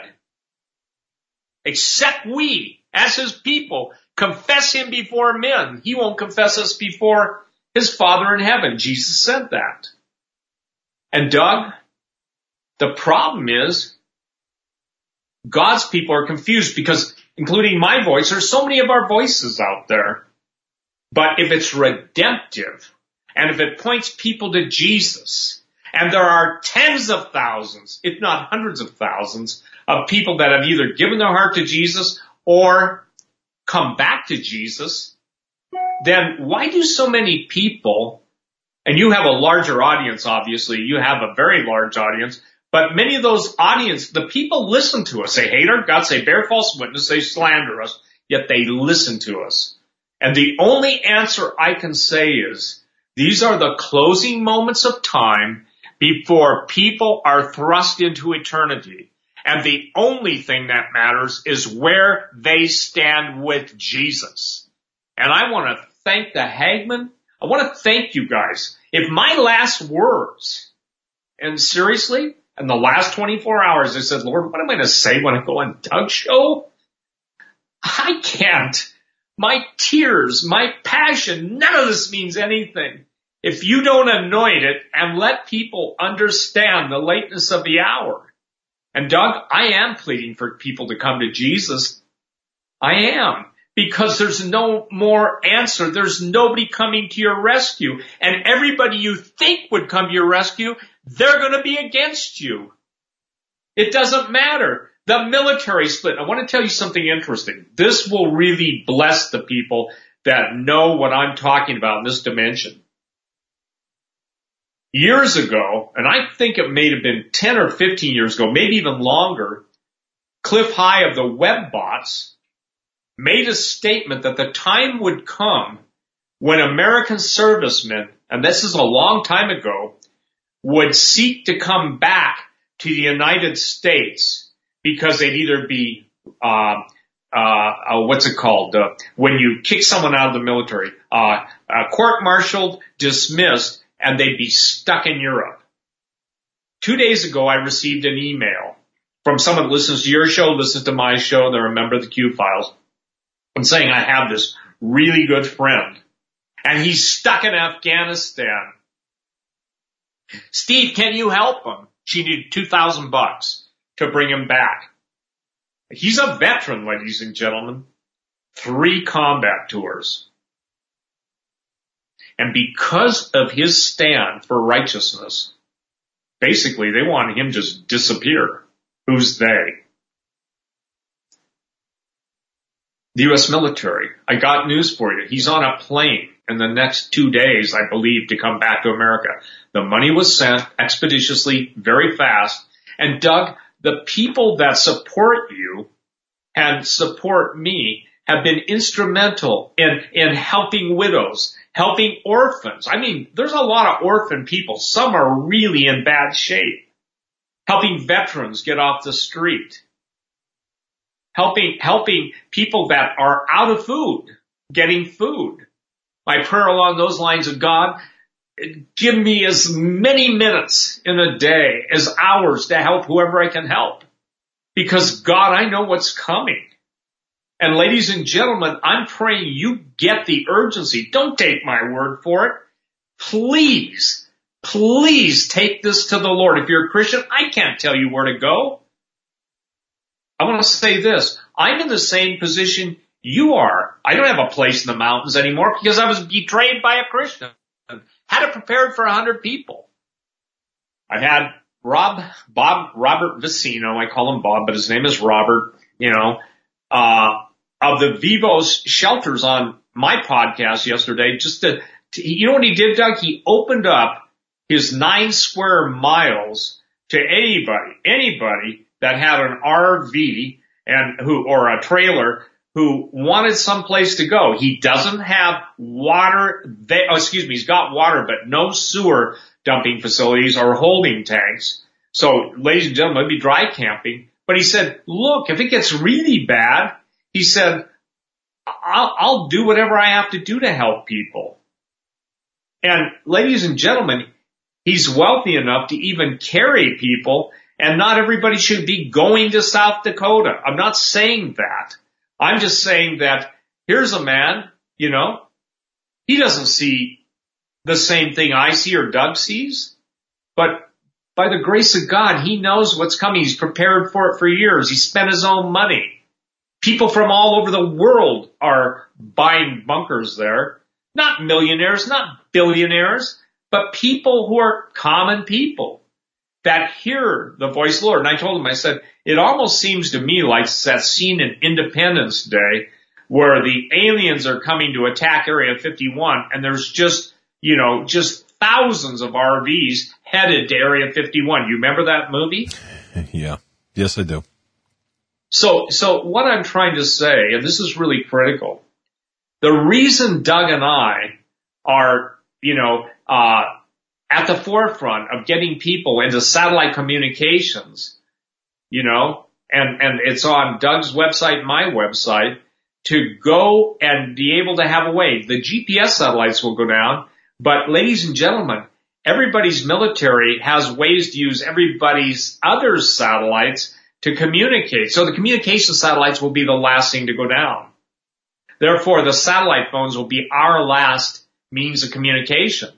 Except we, as his people, confess him before men. He won't confess us before his Father in heaven. Jesus said that. And Doug, the problem is, God's people are confused because, including my voice, there's so many of our voices out there. But if it's redemptive, and if it points people to Jesus, and there are tens of thousands, if not hundreds of thousands, of people that have either given their heart to Jesus or come back to Jesus, then why do so many people, and you have a larger audience, obviously, you have a very large audience, but many of those audience, the people listen to us. They hate our guts, they bear false witness, they slander us, yet they listen to us. And the only answer I can say is, these are the closing moments of time before people are thrust into eternity. And the only thing that matters is where they stand with Jesus. And I want to thank the Hagmann. I want to thank you guys. If my last words, and seriously, in the last twenty-four hours, I said, Lord, what am I going to say when I go on Doug's show? I can't. My tears, my passion, none of this means anything if you don't anoint it and let people understand the lateness of the hour. And Doug, I am pleading for people to come to Jesus. I am. Because there's no more answer. There's nobody coming to your rescue. And everybody you think would come to your rescue, they're going to be against you. It doesn't matter. The military split. I want to tell you something interesting. This will really bless the people that know what I'm talking about in this dimension. Years ago, and I think it may have been ten or fifteen years ago, maybe even longer, Cliff High of the Web Bots made a statement that the time would come when American servicemen, and this is a long time ago, would seek to come back to the United States because they'd either be, uh, uh, uh what's it called, uh, when you kick someone out of the military, uh, uh court-martialed, dismissed, and they'd be stuck in Europe. Two days ago, I received an email from someone who listens to your show, listens to my show, they're a member of the Q Files. I'm saying I have this really good friend, and he's stuck in Afghanistan. Steve, can you help him? She needed two thousand bucks to bring him back. He's a veteran, ladies and gentlemen. Three combat tours. And because of his stand for righteousness, basically they want him to just disappear. Who's they? The U S military. I got news for you. He's on a plane in the next two days, I believe, to come back to America. The money was sent expeditiously, very fast. And Doug, the people that support you and support me have been instrumental in, in helping widows, helping orphans. I mean, there's a lot of orphan people. Some are really in bad shape. Helping veterans get off the street. Helping, helping people that are out of food, getting food. My prayer along those lines of God, give me as many minutes in a day as hours to help whoever I can help. Because God, I know what's coming. And ladies and gentlemen, I'm praying you get the urgency. Don't take my word for it. Please, please take this to the Lord. If you're a Christian, I can't tell you where to go. I want to say this. I'm in the same position you are. I don't have a place in the mountains anymore because I was betrayed by a Christian. Had it prepared for a hundred people. I've had Rob, Bob, Robert Vicino. I call him Bob, but his name is Robert, you know, uh, of the Vivos shelters on my podcast yesterday. Just to, to, you know what he did, Doug? He opened up his nine square miles to anybody, anybody that had an R V and who, or a trailer who wanted someplace to go. He doesn't have water. They, oh, excuse me. He's got water, but no sewer dumping facilities or holding tanks. So, ladies and gentlemen, it'd be dry camping. But he said, look, if it gets really bad, he said, I'll, I'll do whatever I have to do to help people. And ladies and gentlemen, he's wealthy enough to even carry people, and not everybody should be going to South Dakota. I'm not saying that. I'm just saying that here's a man, you know, he doesn't see the same thing I see or Doug sees, but by the grace of God, he knows what's coming. He's prepared for it for years. He spent his own money. People from all over the world are buying bunkers there. Not millionaires, not billionaires, but people who are common people that hear the voice of the Lord. And I told him, I said, it almost seems to me like that scene in Independence Day where the aliens are coming to attack Area fifty-one, and there's just, you know, just thousands of R Vs headed to Area fifty-one. You remember that movie?
Yeah. Yes, I do.
So, so what I'm trying to say, and this is really critical, the reason Doug and I are, you know, uh, at the forefront of getting people into satellite communications, you know, and, and it's on Doug's website, my website, to go and be able to have a way. The G P S satellites will go down, but ladies and gentlemen, everybody's military has ways to use everybody's other satellites to communicate. So the communication satellites will be the last thing to go down. Therefore, the satellite phones will be our last means of communication.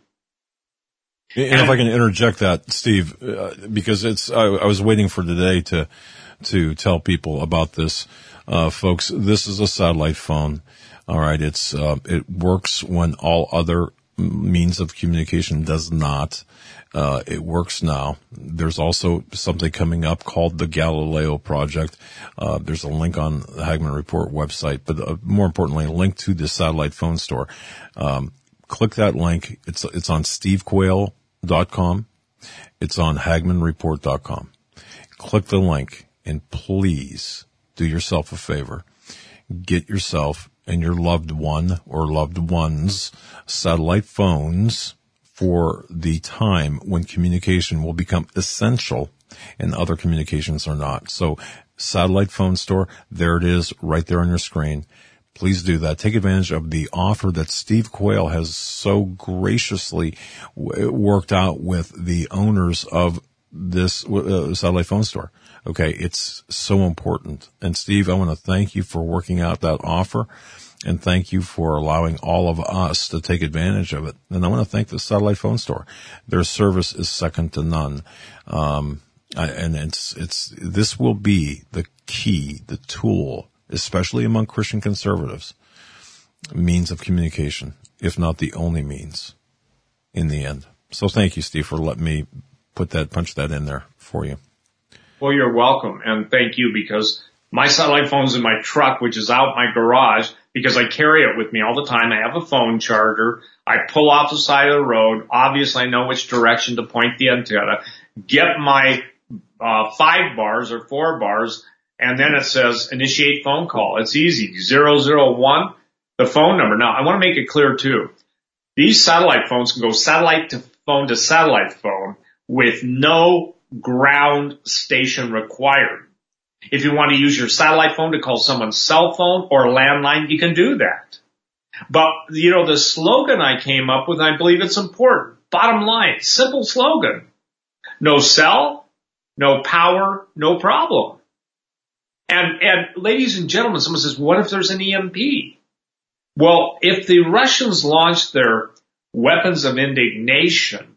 And, and if I can interject that, Steve, uh, because it's, I, I was waiting for today to, to tell people about this. Uh, folks, this is a satellite phone. All right. It's, uh, it works when all other means of communication does not. Uh, it works now. There's also something coming up called the Galileo Project. Uh, there's a link on the Hagmann Report website, but uh, more importantly, a link to the satellite phone store. Um, click that link. It's, it's on steve quayle dot com. It's on hagmann report dot com. Click the link and please do yourself a favor. Get yourself and your loved one or loved ones satellite phones for the time when communication will become essential and other communications are not. So satellite phone store, there it is right there on your screen. Please do that. Take advantage of the offer that Steve Quayle has so graciously w- worked out with the owners of this uh, satellite phone store. Okay, it's so important. And Steve, I want to thank you for working out that offer. And thank you for allowing all of us to take advantage of it. And I want to thank the satellite phone store. Their service is second to none. Um, I, and it's, it's, this will be the key, the tool, especially among Christian conservatives, means of communication. if not the only means in the end. So thank you, Steve, for letting me put that, punch that in there for you.
Well, you're welcome. And thank you, because my satellite phone's in my truck, which is out my garage, because I carry it with me all the time. I have a phone charger. I pull off the side of the road. Obviously, I know which direction to point the antenna, get my uh five bars or four bars, and then it says initiate phone call. It's easy. zero zero one, the phone number. Now, I want to make it clear, too. These satellite phones can go satellite to phone to satellite phone with no ground station required. If you want to use your satellite phone to call someone's cell phone or landline, you can do that. But, you know, the slogan I came up with, I believe it's important. Bottom line, simple slogan. No cell, no power, no problem. And, and ladies and gentlemen, someone says, what if there's an E M P? Well, if the Russians launch their weapons of indignation,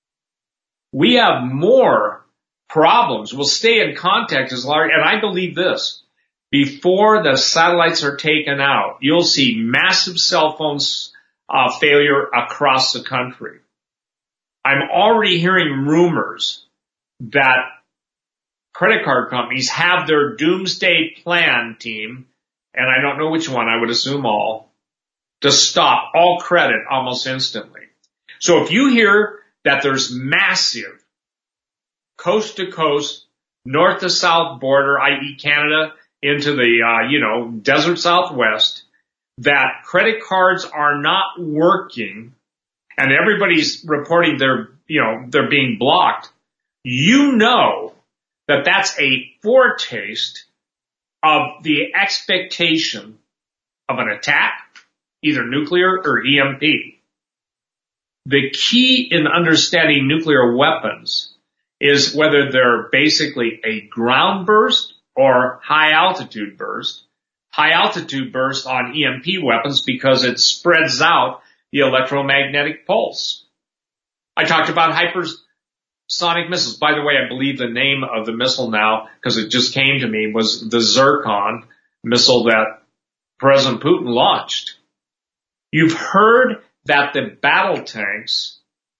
we have more problems. We'll stay in contact as large, and I believe this. Before the satellites are taken out, you'll see massive cell phones uh, failure across the country. I'm already hearing rumors that credit card companies have their doomsday plan team, and I don't know which one, I would assume all, to stop all credit almost instantly. So if you hear that there's massive coast to coast, north to south border, that is. Canada, into the, uh, you know, desert Southwest, that credit cards are not working and everybody's reporting they're, you know, they're being blocked, you know that that's a foretaste of the expectation of an attack, either nuclear or E M P. The key in understanding nuclear weapons is whether they're basically a ground burst or high altitude burst. High altitude burst on E M P weapons because it spreads out the electromagnetic pulse. I talked about hypersonic missiles. By the way, I believe the name of the missile now, because it just came to me, was the Zircon missile that President Putin launched. You've heard that the battle tanks,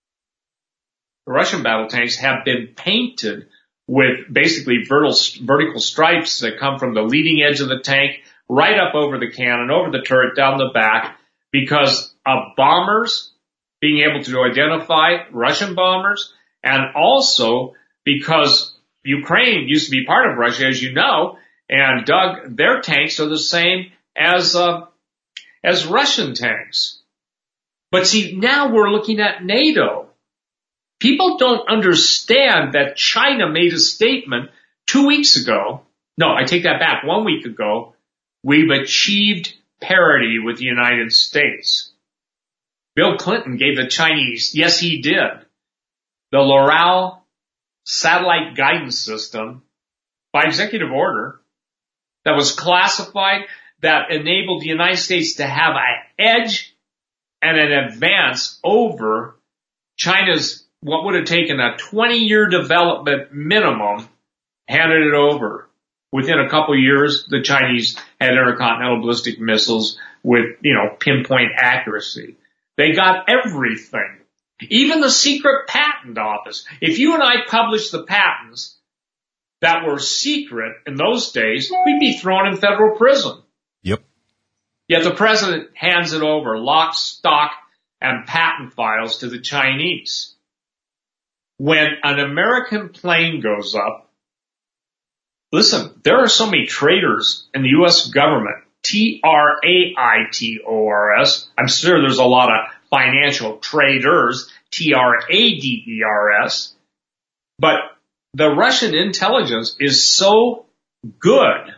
the Russian battle tanks, have been painted with basically vertical stripes that come from the leading edge of the tank right up over the cannon, over the turret, down the back, because of bombers being able to identify Russian bombers, and also because Ukraine used to be part of Russia, as you know, and Doug, their tanks are the same as uh, as Russian tanks. But see, now we're looking at NATO. People don't understand that China made a statement two weeks ago. No, I take that back. One week ago, we've achieved parity with the United States. Bill Clinton gave the Chinese, yes, he did, the Loral satellite guidance system by executive order that was classified, that enabled the United States to have an edge and an advance over China's, what would have taken a twenty-year development minimum, handed it over. Within a couple of years, the Chinese had intercontinental ballistic missiles with, you know, pinpoint accuracy. They got everything. Even the secret patent office. If you and I published the patents that were secret in those days, we'd be thrown in federal prison.
Yep.
Yet the president hands it over, lock, stock, and patent files to the Chinese. When an American plane goes up, listen, there are so many traitors in the U S government, T R A I T O R S. I'm sure there's a lot of financial traders, T R A D E R S. But the Russian intelligence is so good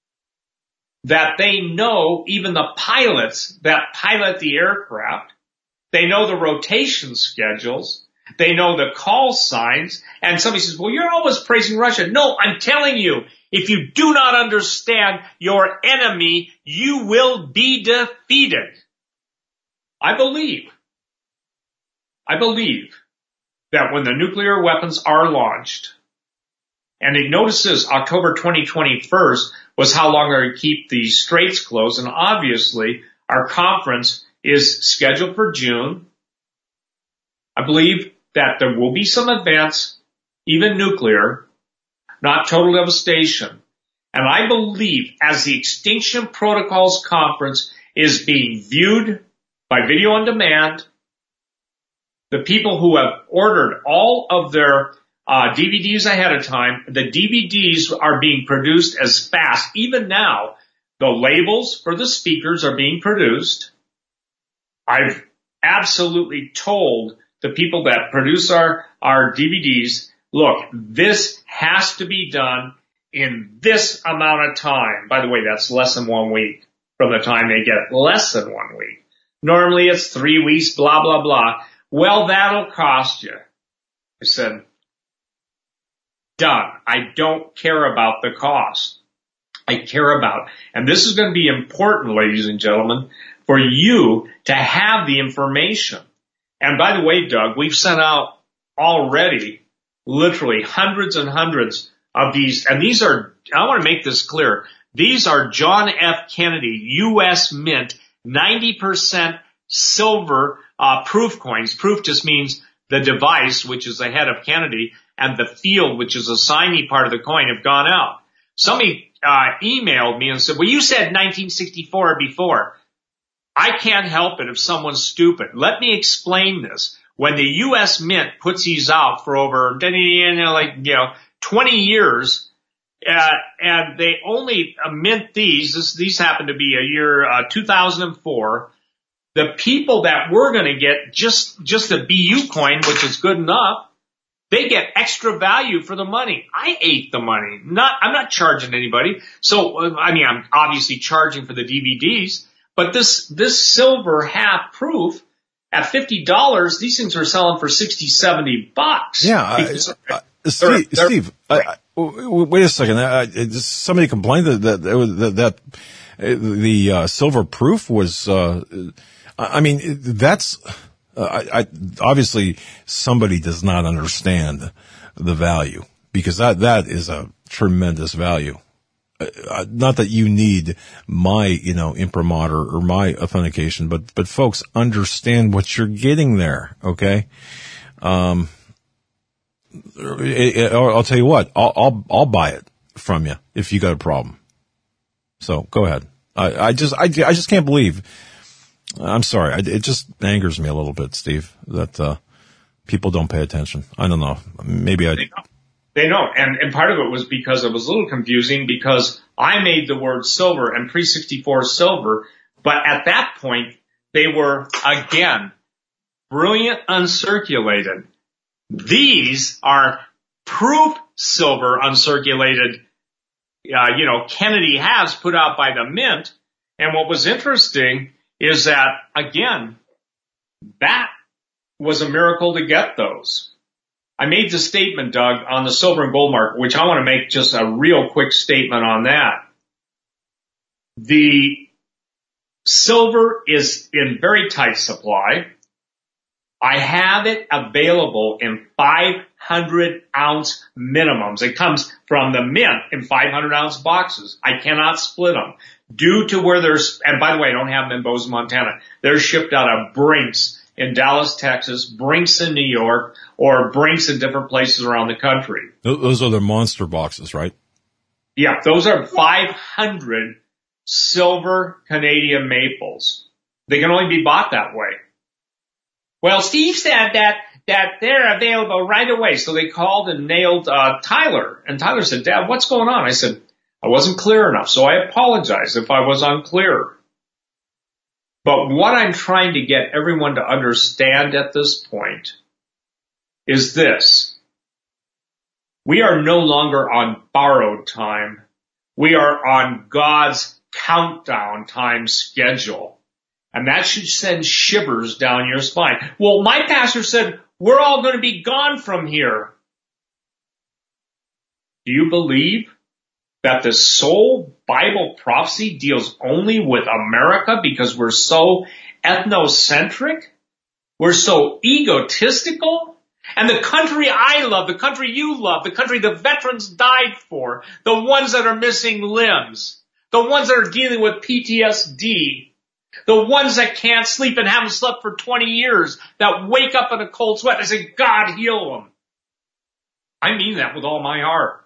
that they know even the pilots that pilot the aircraft. They know the rotation schedules. They know the call signs. And somebody says, well, you're always praising Russia. No, I'm telling you, if you do not understand your enemy, you will be defeated. I believe, I believe that when the nuclear weapons are launched, and notice this, October twenty twenty-one was how long are we keep the straits closed, and obviously our conference is scheduled for June. I believe that there will be some advance, even nuclear, not total devastation. And I believe as the Extinction Protocols Conference is being viewed by video on demand, the people who have ordered all of their uh, D V Ds ahead of time, the D V Ds are being produced as fast. Even now, the labels for the speakers are being produced. I've absolutely told the people that produce our, our D V Ds, look, this has to be done in this amount of time. By the way, that's less than one week from the time they get it. Less than one week. Normally it's three weeks, blah, blah, blah. Well, that'll cost you. I said, done. I don't care about the cost. I care about, and this is going to be important, ladies and gentlemen, for you to have the information. And by the way, Doug, we've sent out already literally hundreds and hundreds of these, and these are, I want to make this clear, these are John F. Kennedy U S Mint ninety percent silver uh proof coins. Proof just means the device, which is the head of Kennedy, and the field, which is a signy part of the coin, have gone out. Somebody uh emailed me and said, well, you said nineteen sixty-four before. I can't help it if someone's stupid. Let me explain this. When the U S Mint puts these out for over, you know, like, you know, twenty years, uh, and they only uh, mint these, this, these happen to be a year, uh, two thousand four, the people that we're going to get just, just the B U coin, which is good enough, they get extra value for the money. I ate the money. Not, I'm not charging anybody. So, uh, I mean, I'm obviously charging for the D V Ds, but this, this silver half proof at fifty dollars, these things are selling for sixty, seventy bucks.
Yeah. I, I, Steve, they're, Steve they're, I, I, wait a second. I, I, somebody complained that, that, that, that the uh, silver proof was, uh, I mean, that's, uh, I, I, obviously somebody does not understand the value, because that, that is a tremendous value. Uh, not that you need my, you know, imprimatur or my authentication, but, but folks, understand what you're getting there. Okay. Um, it, it, I'll tell you what, I'll, I'll, I'll buy it from you if you got a problem. So go ahead. I, I just, I, I just can't believe, I'm sorry. I, it just angers me a little bit, Steve, that, uh, people don't pay attention. I don't know. Maybe I,
They don't. And, and part of it was because it was a little confusing because I made the word silver and pre sixty-four silver, but at that point they were, again, brilliant uncirculated. These are proof silver uncirculated, uh, you know, Kennedy has put out by the Mint. And what was interesting is that, again, that was a miracle to get those. I made the statement, Doug, on the silver and gold market, which I want to make just a real quick statement on that. The silver is in very tight supply. I have it available in five hundred ounce minimums. It comes from the Mint in five hundred ounce boxes. I cannot split them due to where there's, and by the way, I don't have them in Bozeman, Montana. They're shipped out of Brinks in Dallas, Texas, Brinks in New York, or Brinks in different places around the country.
Those are the monster boxes, right?
Yeah, those are five hundred silver Canadian maples. They can only be bought that way. Well, Steve said that, that they're available right away. So they called and nailed, uh, Tyler. And Tyler said, Dad, what's going on? I said, I wasn't clear enough. So I apologize if I was unclear. But what I'm trying to get everyone to understand at this point is this. We are no longer on borrowed time. We are on God's countdown time schedule. And that should send shivers down your spine. Well, my pastor said, we're all going to be gone from here. Do you believe that the sole Bible prophecy deals only with America because we're so ethnocentric? We're so egotistical? And the country I love, the country you love, the country the veterans died for, the ones that are missing limbs, the ones that are dealing with P T S D, The ones that can't sleep and haven't slept for twenty years, that wake up in a cold sweat and say, God, heal them. I mean that with all my heart.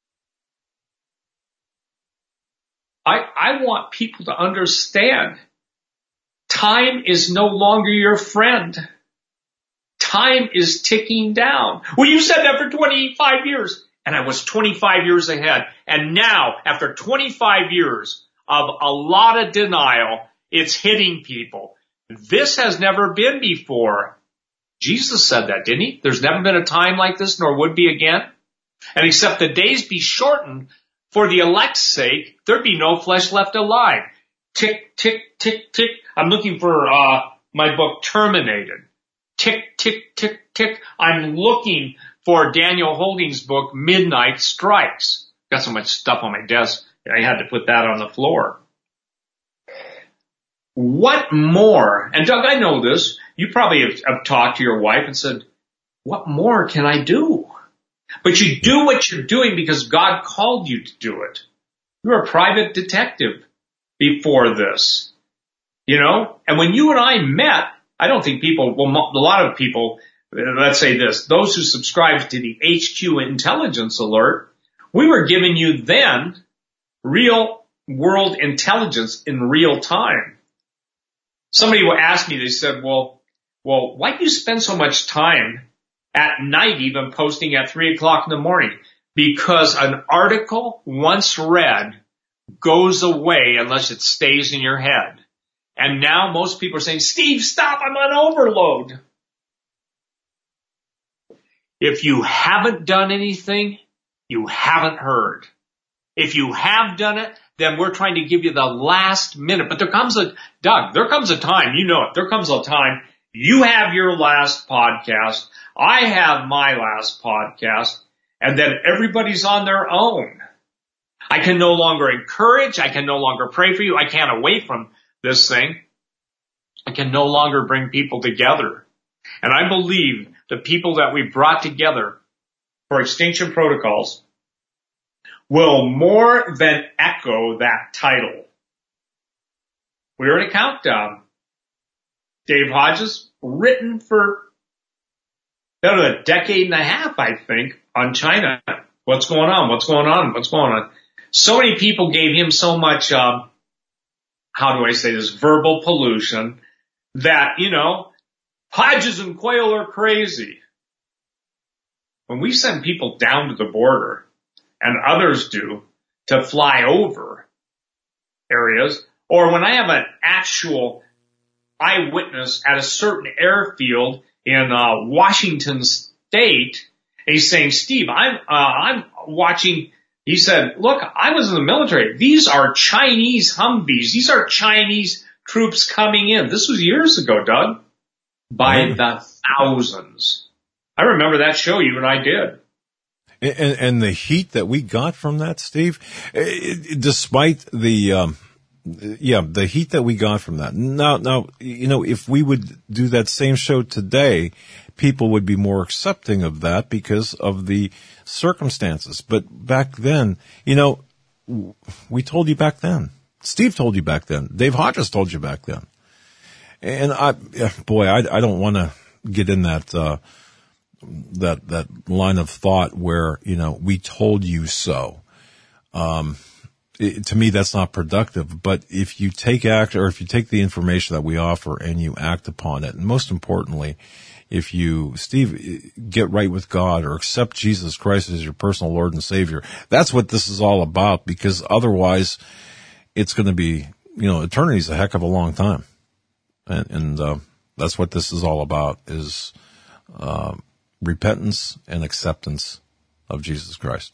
I, I want people to understand time is no longer your friend. Time is ticking down. Well, you said that for twenty-five years, and I was twenty-five years ahead. And now, after twenty-five years of a lot of denial, it's hitting people. This has never been before. Jesus said that, didn't he? There's never been a time like this, nor would be again. And except the days be shortened for the elect's sake, there'd be no flesh left alive. Tick, tick, tick, tick. I'm looking for uh my book, Terminated. Tick, tick, tick, tick. I'm looking for Daniel Holding's book, Midnight Strikes. Got so much stuff on my desk, I had to put that on the floor. What more? And Doug, I know this. You probably have, have talked to your wife and said, what more can I do? But you do what you're doing because God called you to do it. You're a private detective before this, you know? And when you and I met, I don't think people, well, a lot of people, let's say this, those who subscribed to the H Q Intelligence Alert, we were giving you then real world intelligence in real time. Somebody would ask me, they said, well, well, why do you spend so much time at night even posting at three o'clock in the morning? Because an article once read goes away unless it stays in your head. And now most people are saying, Steve, stop, I'm on overload. If you haven't done anything, you haven't heard. If you have done it, then we're trying to give you the last minute. But there comes a, Doug, there comes a time, you know it, there comes a time you have your last podcast, I have my last podcast, and then everybody's on their own. I can no longer encourage, I can no longer pray for you, I can't away from this thing. I can no longer bring people together. And I believe the people that we brought together for Extinction Protocols will more than echo that title. We're in a countdown. Dave Hodges, written for about a decade and a half, I think, on China. What's going on? What's going on? What's going on? So many people gave him so much, uh, how do I say this, verbal pollution that, you know, Hodges and Quayle are crazy. When we send people down to the border, and others do, to fly over areas, or when I have an actual eyewitness at a certain airfield in uh, Washington State, and he's saying, Steve, I'm uh, I'm watching. He said, look, I was in the military. These are Chinese Humvees. These are Chinese troops coming in. This was years ago, Doug, by mm. the thousands. I remember that show you and I did.
And, and the heat that we got from that, Steve, despite the, um, yeah, the heat that we got from that. Now, now, you know, if we would do that same show today, people would be more accepting of that because of the circumstances. But back then, you know, we told you back then. Steve told you back then. Dave Hodges told you back then. And I, boy, I, I don't want to get in that, uh, that, that line of thought where, you know, we told you so. Um, it, to me, that's not productive. But if you take act, or if you take the information that we offer and you act upon it, and most importantly, if you, Steve, get right with God or accept Jesus Christ as your personal Lord and Savior, that's what this is all about, because otherwise it's going to be, you know, eternity's a heck of a long time. And, and, uh, that's what this is all about, is, uh, repentance and acceptance of Jesus Christ.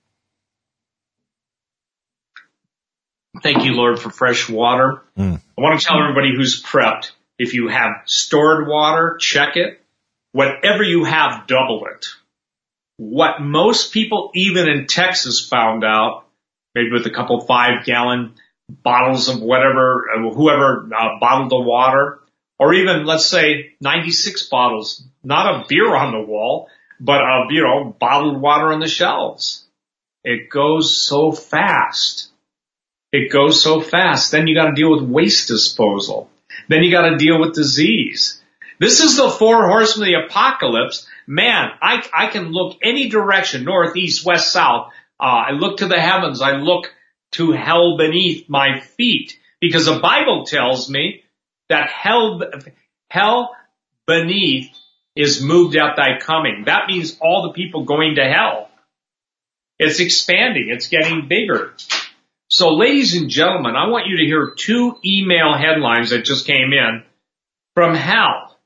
Thank you, Lord, for fresh water. Mm. I want to tell everybody who's prepped, if you have stored water, check it. Whatever you have, double it. What most people, even in Texas, found out, maybe with a couple five-gallon bottles of whatever, whoever uh, bottled the water, or even, let's say, ninety-six bottles, not of beer on the wall, but of, you know, bottled water on the shelves. It goes so fast. It goes so fast. Then you got to deal with waste disposal. Then you got to deal with disease. This is the four horsemen of the apocalypse. Man, I, I can look any direction, north, east, west, south. Uh, I look to the heavens. I look to hell beneath my feet, because the Bible tells me that hell, hell beneath is moved at thy coming. That means all the people going to hell. It's expanding. It's getting bigger. So, ladies and gentlemen, I want you to hear two email headlines that just came in from hell.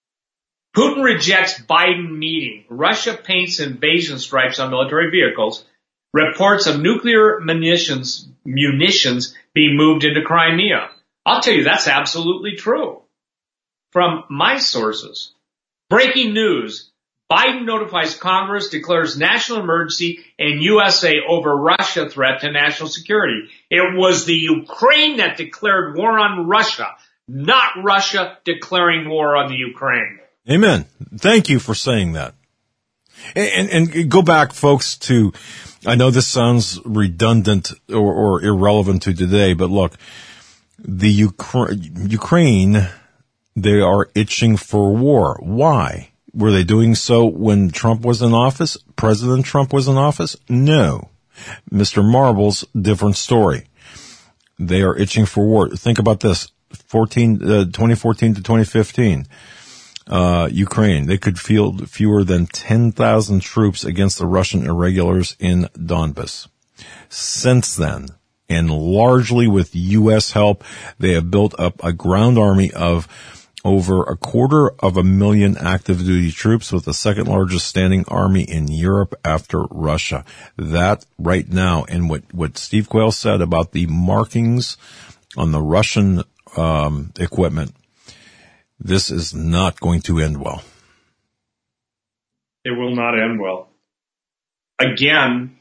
Putin rejects Biden meeting. Russia paints invasion stripes on military vehicles. Reports of nuclear munitions, munitions being moved into Crimea. I'll tell you, that's absolutely true. From my sources. Breaking news. Biden notifies Congress, declares national emergency in U S A over Russia threat to national security. It was the Ukraine that declared war on Russia, not Russia declaring war on the Ukraine.
Amen. Thank you for saying that. And, and, and go back, folks, to, I know this sounds redundant or, or irrelevant to today, but look, the Ukra- Ukraine, they are itching for war. Why? Were they doing so when Trump was in office? President Trump was in office? No. Mister Marbles, different story. They are itching for war. Think about this. fourteen, uh, twenty fourteen to twenty fifteen. Uh, Ukraine, they could field fewer than ten thousand troops against the Russian irregulars in Donbas. Since then, and largely with U S help, they have built up a ground army of over a quarter of a million active duty troops, with the second largest standing army in Europe after Russia. That right now, and what, what Steve Quayle said about the markings on the Russian um, equipment, this is not going to end well.
It will not end well. Again,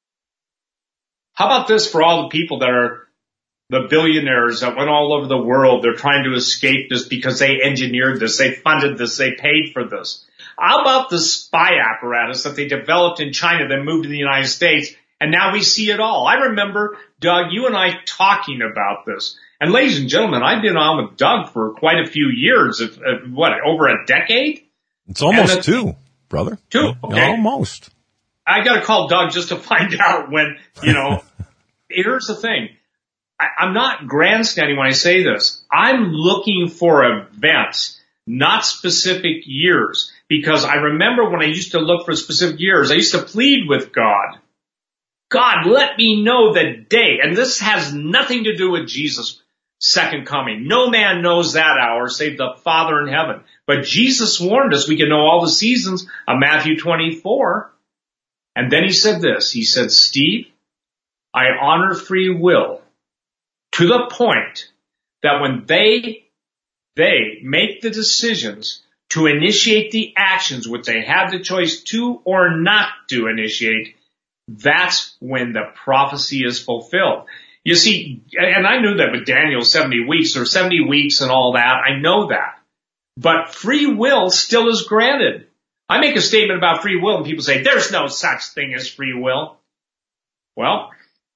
how about this for all the people that are the billionaires that went all over the world? They're trying to escape this because they engineered this, they funded this, they paid for this. How about the spy apparatus that they developed in China, then moved to the United States, and now we see it all? I remember, Doug, you and I talking about this. And ladies and gentlemen, I've been on with Doug for quite a few years, if, if, what, over a decade?
It's almost two, brother.
Two, okay.
Almost.
I got to call Doug just to find out when, you know, here's the thing. I, I'm not grandstanding when I say this. I'm looking for events, not specific years, because I remember when I used to look for specific years, I used to plead with God. God, let me know the day. And this has nothing to do with Jesus' second coming. No man knows that hour save the Father in heaven. But Jesus warned us we can know all the seasons of Matthew twenty-four. And then he said this. He said, Steve, I honor free will to the point that when they, they make the decisions to initiate the actions which they have the choice to or not to initiate, that's when the prophecy is fulfilled. You see, and I knew that with Daniel's seventy weeks or seventy weeks and all that. I know that. But free will still is granted. I make a statement about free will and people say, there's no such thing as free will. Well,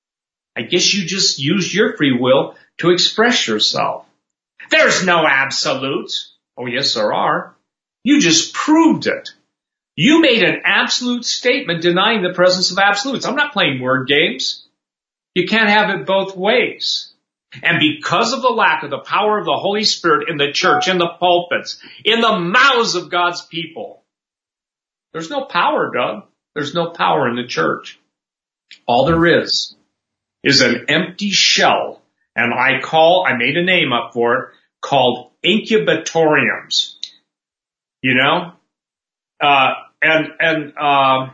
I guess you just use your free will to express yourself. There's no absolutes. Oh, yes, there are. You just proved it. You made an absolute statement denying the presence of absolutes. I'm not playing word games. You can't have it both ways. And because of the lack of the power of the Holy Spirit in the church, in the pulpits, in the mouths of God's people, there's no power, Doug. There's no power in the church. All there is is an empty shell, and I call, I made a name up for it, called incubatoriums. You know? Uh, and, and, uh,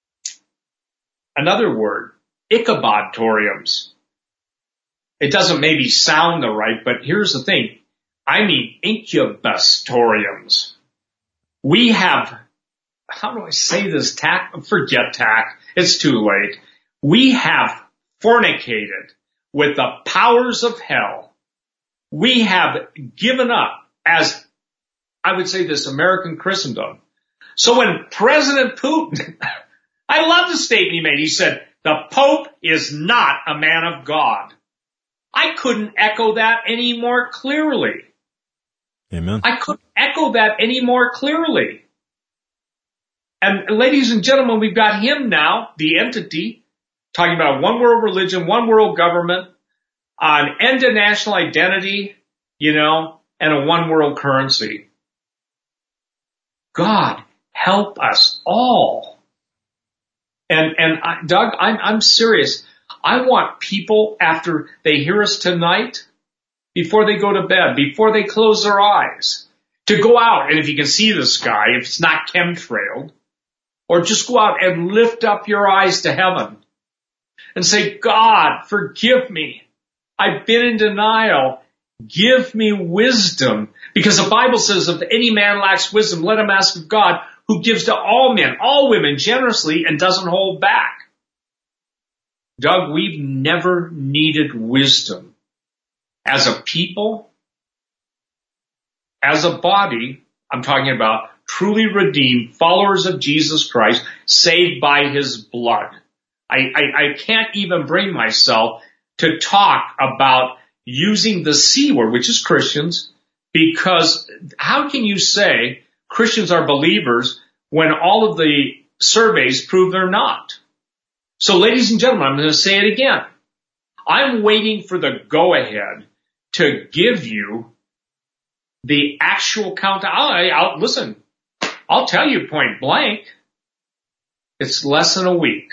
another word, Ichabotoriums. It doesn't maybe sound the right, but here's the thing. I mean incubustoriums. We have, how do I say this? Tact? Forget tact. It's too late. We have fornicated with the powers of hell. We have given up as, I would say this, American Christendom. So when President Putin, I love the statement he made. He said, the Pope is not a man of God. I couldn't echo that any more clearly.
Amen.
I couldn't echo that any more clearly. And ladies and gentlemen, we've got him now, the entity, talking about one world religion, one world government, an end to national identity, you know, and a one world currency. God, help us all. And, and I, Doug, I'm, I'm serious. I want people, after they hear us tonight, before they go to bed, before they close their eyes, to go out, and if you can see the sky, if it's not chemtrailed, or just go out and lift up your eyes to heaven and say, God, forgive me. I've been in denial. Give me wisdom. Because the Bible says, if any man lacks wisdom, let him ask of God, who gives to all men, all women generously and doesn't hold back. Doug, we've never needed wisdom. As a people, as a body, I'm talking about truly redeemed followers of Jesus Christ, saved by his blood. I, I, I can't even bring myself to talk about using the C word, which is Christians, because how can you say Christians are believers when all of the surveys prove they're not? So, ladies and gentlemen, I'm going to say it again. I'm waiting for the go-ahead to give you the actual count. I'll, I'll, listen, I'll tell you point blank, it's less than a week.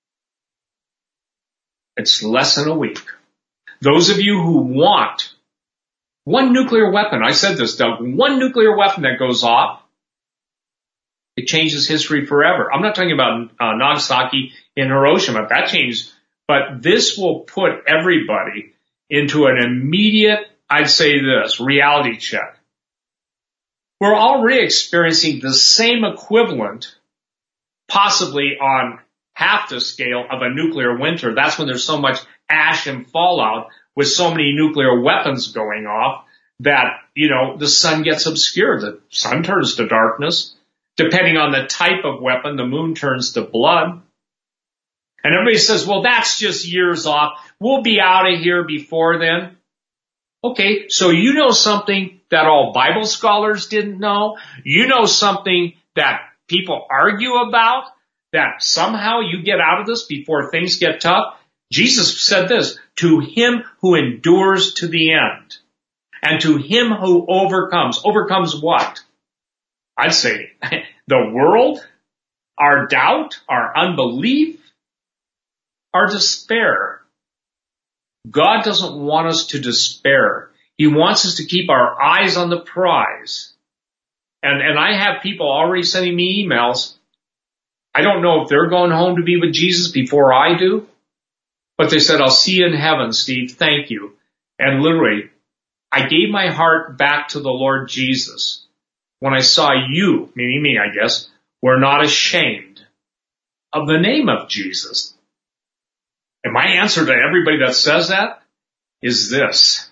It's less than a week. Those of you who want one nuclear weapon, I said this, Doug, one nuclear weapon that goes off, it changes history forever. I'm not talking about uh, Nagasaki in Hiroshima. That changed. But this will put everybody into an immediate, I'd say this, reality check. We're already experiencing the same equivalent, possibly on half the scale of a nuclear winter. That's when there's so much ash and fallout with so many nuclear weapons going off that, you know, the sun gets obscured. The sun turns to darkness. Depending on the type of weapon, the moon turns to blood. And everybody says, well, that's just years off. We'll be out of here before then. Okay, so you know something that all Bible scholars didn't know. You know something that people argue about, that somehow you get out of this before things get tough. Jesus said this, to him who endures to the end, and to him who overcomes. Overcomes what? I'd say the world, our doubt, our unbelief, our despair. God doesn't want us to despair. He wants us to keep our eyes on the prize. And, and I have people already sending me emails. I don't know if they're going home to be with Jesus before I do, but they said, I'll see you in heaven, Steve. Thank you. And literally, I gave my heart back to the Lord Jesus when I saw you, meaning me, I guess, were not ashamed of the name of Jesus. And my answer to everybody that says that is this.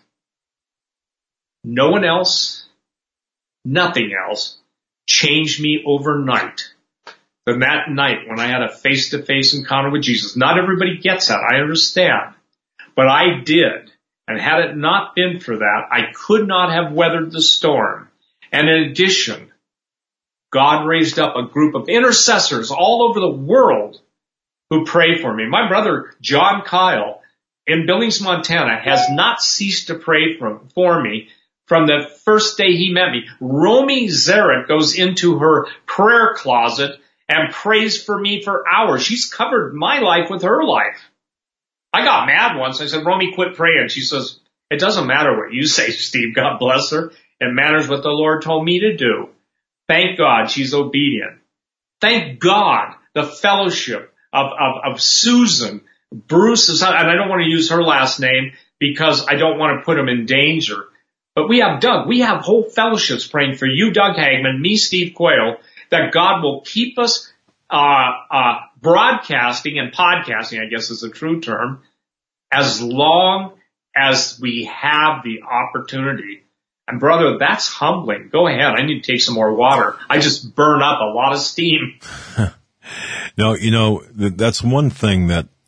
No one else, nothing else changed me overnight than that night when I had a face-to-face encounter with Jesus. Not everybody gets that, I understand. But I did. And had it not been for that, I could not have weathered the storm. And in addition, God raised up a group of intercessors all over the world who pray for me. My brother, John Kyle, in Billings, Montana, has not ceased to pray for, for me from the first day he met me. Romy Zarek goes into her prayer closet and prays for me for hours. She's covered my life with her life. I got mad once. I said, Romy, quit praying. She says, it doesn't matter what you say, Steve. God bless her. It matters what the Lord told me to do. Thank God she's obedient. Thank God the fellowship of, of, of Susan, Bruce's, and I don't want to use her last name because I don't want to put him in danger. But we have Doug. We have whole fellowships praying for you, Doug Hagman, me, Steve Quayle, that God will keep us uh, uh, broadcasting and podcasting, I guess is a true term, as long as we have the opportunity. And brother, that's humbling. Go ahead. I need to take some more water. I just burn up a lot of steam.
No, you know, that's one thing that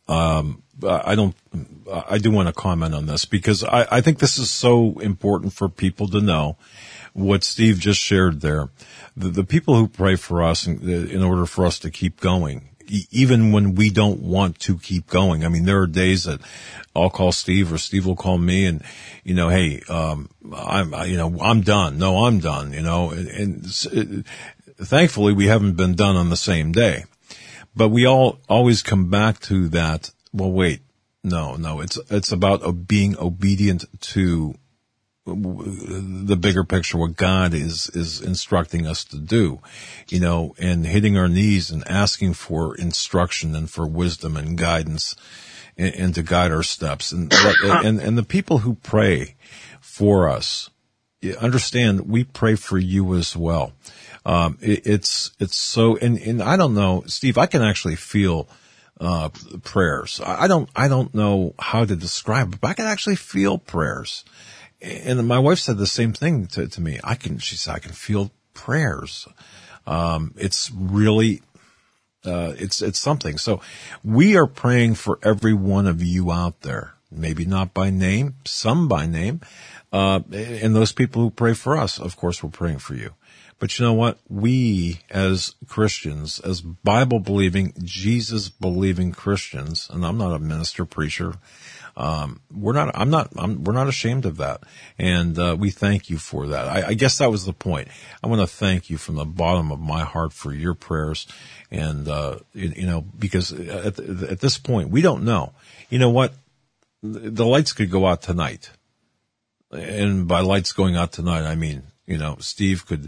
um, I don't, I do want to comment on this because I, I think this is so important for people to know what Steve just shared there. The, the people who pray for us in, in order for us to keep going, e- even when we don't want to keep going. I mean, there are days that I'll call Steve or Steve will call me and, you know, hey, um, I'm, I, you know, I'm done. No, I'm done, you know, and, and it, thankfully we haven't been done on the same day, but we all always come back to that. Well, wait, no, no, it's, it's about being obedient to the bigger picture, what God is, is instructing us to do, you know, and hitting our knees and asking for instruction and for wisdom and guidance and, and to guide our steps. And, and, and the people who pray for us, understand we pray for you as well. Um, it, it's, it's so, and, and I don't know, Steve, I can actually feel, uh, prayers. I don't, I don't know how to describe it, but I can actually feel prayers. And my wife said the same thing to, to me. I can, she said, I can feel prayers. Um, it's really, uh, it's, it's something. So we are praying for every one of you out there. Maybe not by name, some by name. Uh, and those people who pray for us, of course, we're praying for you. But you know what? We as Christians, as Bible-believing, Jesus-believing Christians, and I'm not a minister, preacher, Um, we're not, I'm not, I'm, we're not ashamed of that. And, uh, we thank you for that. I, I guess that was the point. I want to thank you from the bottom of my heart for your prayers. And, uh, you, you know, because at, at this point, we don't know. You know what? The lights could go out tonight. And by lights going out tonight, I mean, you know, Steve could,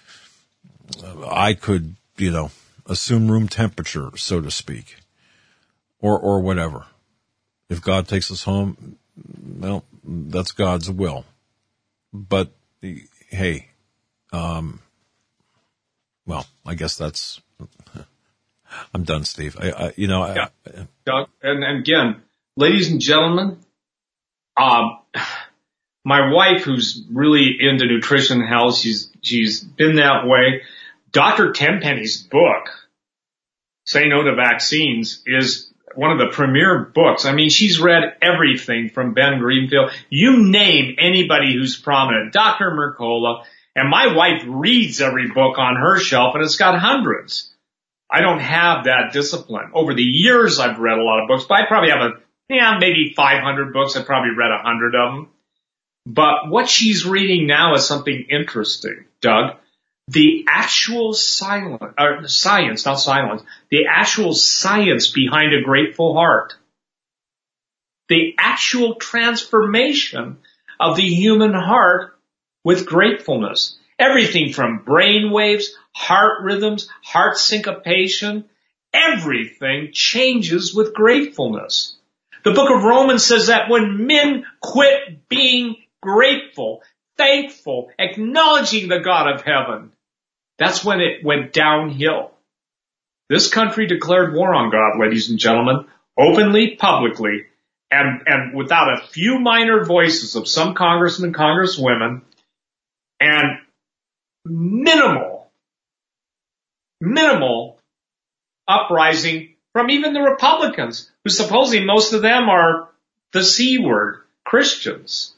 I could, you know, assume room temperature, so to speak, or, or whatever. If God takes us home, well, that's God's will. But, hey, um, well, I guess that's, I'm done, Steve. I, I you know,
yeah.
I,
Doug, and, and again, ladies and gentlemen, um, my wife, who's really into nutrition and health, she's, she's been that way. Doctor Tenpenny's book, Say No to Vaccines, is one of the premier books. I mean, she's read everything from Ben Greenfield. You name anybody who's prominent, Doctor Mercola, and my wife reads every book on her shelf, and it's got hundreds. I don't have that discipline. Over the years, I've read a lot of books, but I probably have a, yeah, maybe five hundred books. I've probably read a hundred of them. But what she's reading now is something interesting, Doug. The actual silence, or science, not silence, the actual science behind a grateful heart. The actual transformation of the human heart with gratefulness. Everything from brain waves, heart rhythms, heart syncopation, everything changes with gratefulness. The book of Romans says that when men quit being grateful, thankful, acknowledging the God of heaven, that's when it went downhill. This country declared war on God, ladies and gentlemen, openly, publicly, and, and without a few minor voices of some congressmen, congresswomen, and minimal, minimal uprising from even the Republicans, who supposedly most of them are the C word, Christians.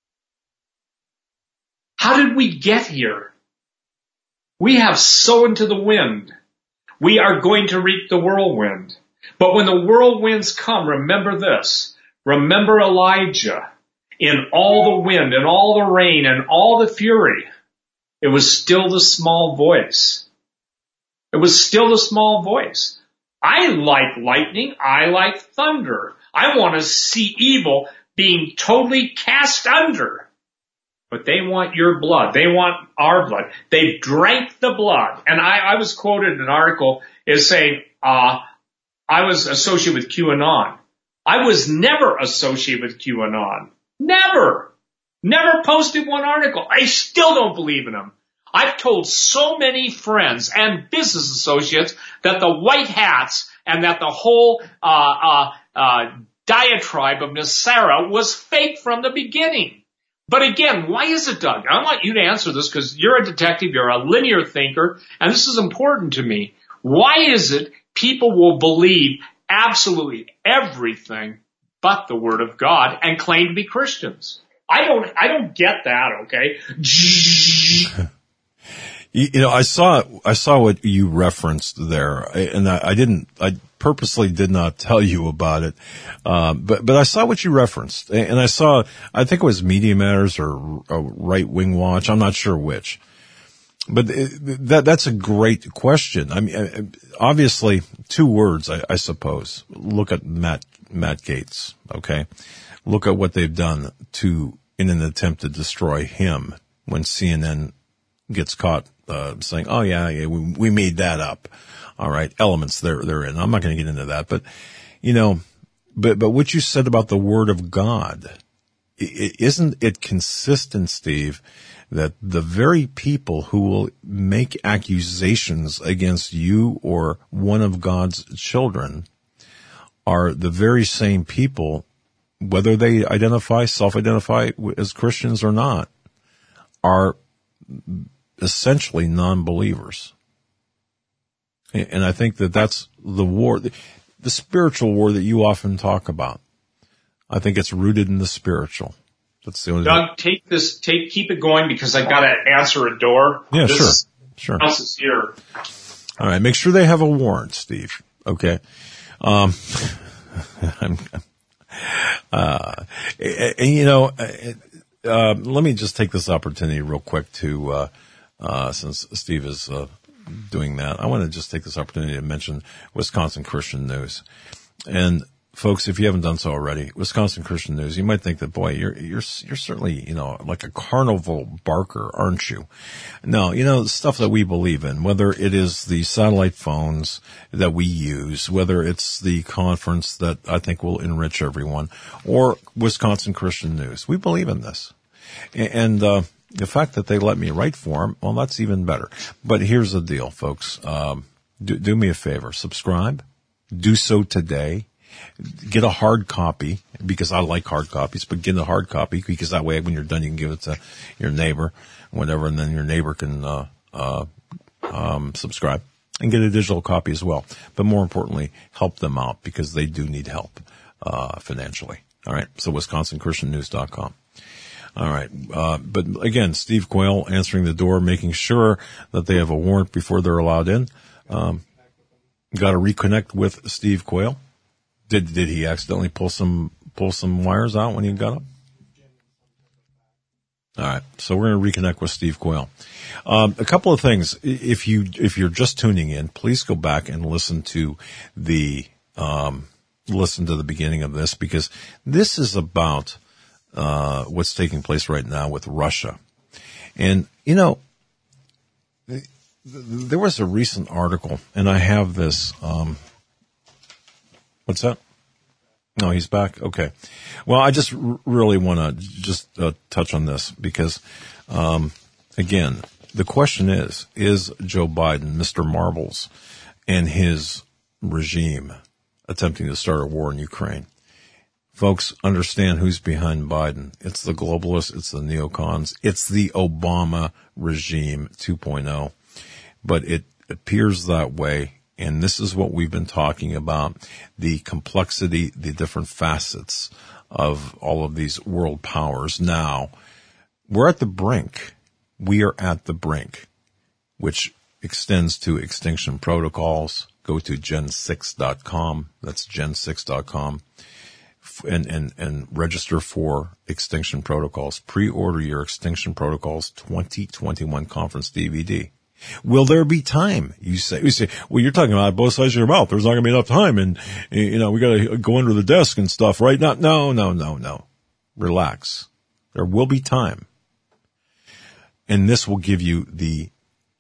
How did we get here? We have sown to the wind. We are going to reap the whirlwind. But when the whirlwinds come, remember this. Remember Elijah. In all the wind and all the rain and all the fury, it was still the small voice. It was still the small voice. I like lightning. I like thunder. I want to see evil being totally cast under. But they want your blood. They want our blood. They've drank the blood. And I, I was quoted in an article as saying, uh, I was associated with QAnon. I was never associated with QAnon. Never. Never posted one article. I still don't believe in them. I've told so many friends and business associates that the white hats and that the whole uh, uh, uh, diatribe of Nasara was fake from the beginning. But again, why is it, Doug? I want you to answer this because you're a detective, you're a linear thinker, and this is important to me. Why is it people will believe absolutely everything but the Word of God and claim to be Christians. I don't, I don't get that, okay?
You, you know, I saw, I saw what you referenced there, and I, I didn't, I purposely did not tell you about it, uh, but, but I saw what you referenced, and I saw, I think it was Media Matters or, or Right Wing Watch, I'm not sure which. But that, that's a great question. I mean, obviously, two words, I, I suppose. Look at Matt, Matt Gaetz, okay? Look at what they've done to, in an attempt to destroy him when C N N gets caught, uh, saying, oh yeah, yeah, we, we made that up. All right. Elements they're, they're in. I'm not going to get into that, but, you know, but, but what you said about the Word of God, isn't it consistent, Steve, that the very people who will make accusations against you or one of God's children are the very same people, whether they identify, self-identify as Christians or not, are essentially non-believers. And I think that that's the war, the spiritual war that you often talk about. I think it's rooted in the spiritual. That's the only
Doug, thing. take this, take, keep it going because I got to answer a door.
Yeah,
this
sure,
is,
sure.
House is here.
All right, make sure they have a warrant, Steve. Okay. Um, I'm, uh, and, and you know, uh, let me just take this opportunity real quick to, uh, uh, since Steve is, uh, doing that, I want to just take this opportunity to mention Wisconsin Christian News. And folks, if you haven't done so already, Wisconsin Christian News, you might think that, boy, you're, you're, you're certainly, you know, like a carnival barker, aren't you? No, you know, the stuff that we believe in, whether it is the satellite phones that we use, whether it's the conference that I think will enrich everyone, or Wisconsin Christian News. We believe in this. And, uh, the fact that they let me write for them, well, that's even better. But here's the deal, folks. Um, do, do me a favor. Subscribe. Do so today. Get a hard copy, because I like hard copies, but get a hard copy, because that way when you're done, you can give it to your neighbor, whatever, and then your neighbor can uh, uh um subscribe and get a digital copy as well. But more importantly, help them out, because they do need help uh financially. All right, so wisconsin christian news dot com. All right, uh but again, Steve Quayle answering the door, making sure that they have a warrant before they're allowed in. Um, got to reconnect with Steve Quayle. Did did he accidentally pull some pull some wires out when he got up? All right, so we're going to reconnect with Steve Quayle. Um, a couple of things. If you if you're just tuning in, please go back and listen to the um, listen to the beginning of this, because this is about uh, what's taking place right now with Russia. And you know, th- th- there was a recent article, and I have this. Um, What's that? No, he's back. Okay. Well, I just r- really want to just uh, touch on this because, um, again, the question is, is Joe Biden, Mister Marbles, and his regime attempting to start a war in Ukraine? Folks, understand who's behind Biden. It's the globalists. It's the neocons. It's the Obama regime two point oh. But it appears that way. And this is what we've been talking about, the complexity, the different facets of all of these world powers. Now, we're at the brink. We are at the brink, which extends to extinction protocols. Go to gen six dot com. That's gen six dot com. And, and, and register for Extinction Protocols. Pre-order your Extinction Protocols twenty twenty-one conference D V D. Will there be time? You say, you say, well, you're talking about both sides of your mouth. There's not going to be enough time. And, you know, we got to go under the desk and stuff, right? Not, no, no, no, no. Relax. There will be time. And this will give you the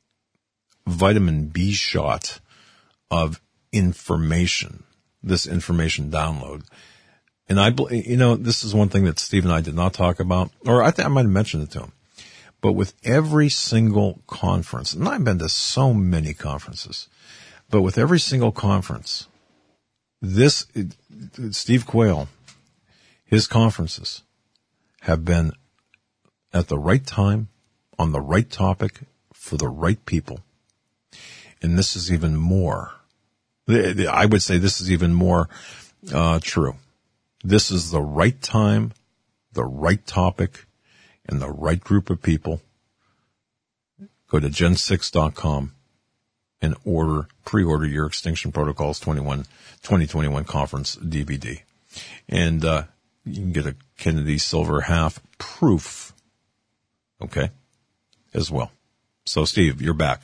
vitamin B shot of information, this information download. And I, you know, this is one thing that Steve and I did not talk about, or I think I might have mentioned it to him. But with every single conference, and I've been to so many conferences, but with every single conference, this, Steve Quayle, his conferences have been at the right time, on the right topic, for the right people. And this is even more The, the, I would say this is even more uh true. This is the right time, the right topic, and the right group of people. Go to gen six dot com and order, pre-order your Extinction Protocols twenty-one, twenty twenty-one conference D V D. And uh you can get a Kennedy Silver half proof, okay, as well. So, Steve, you're back.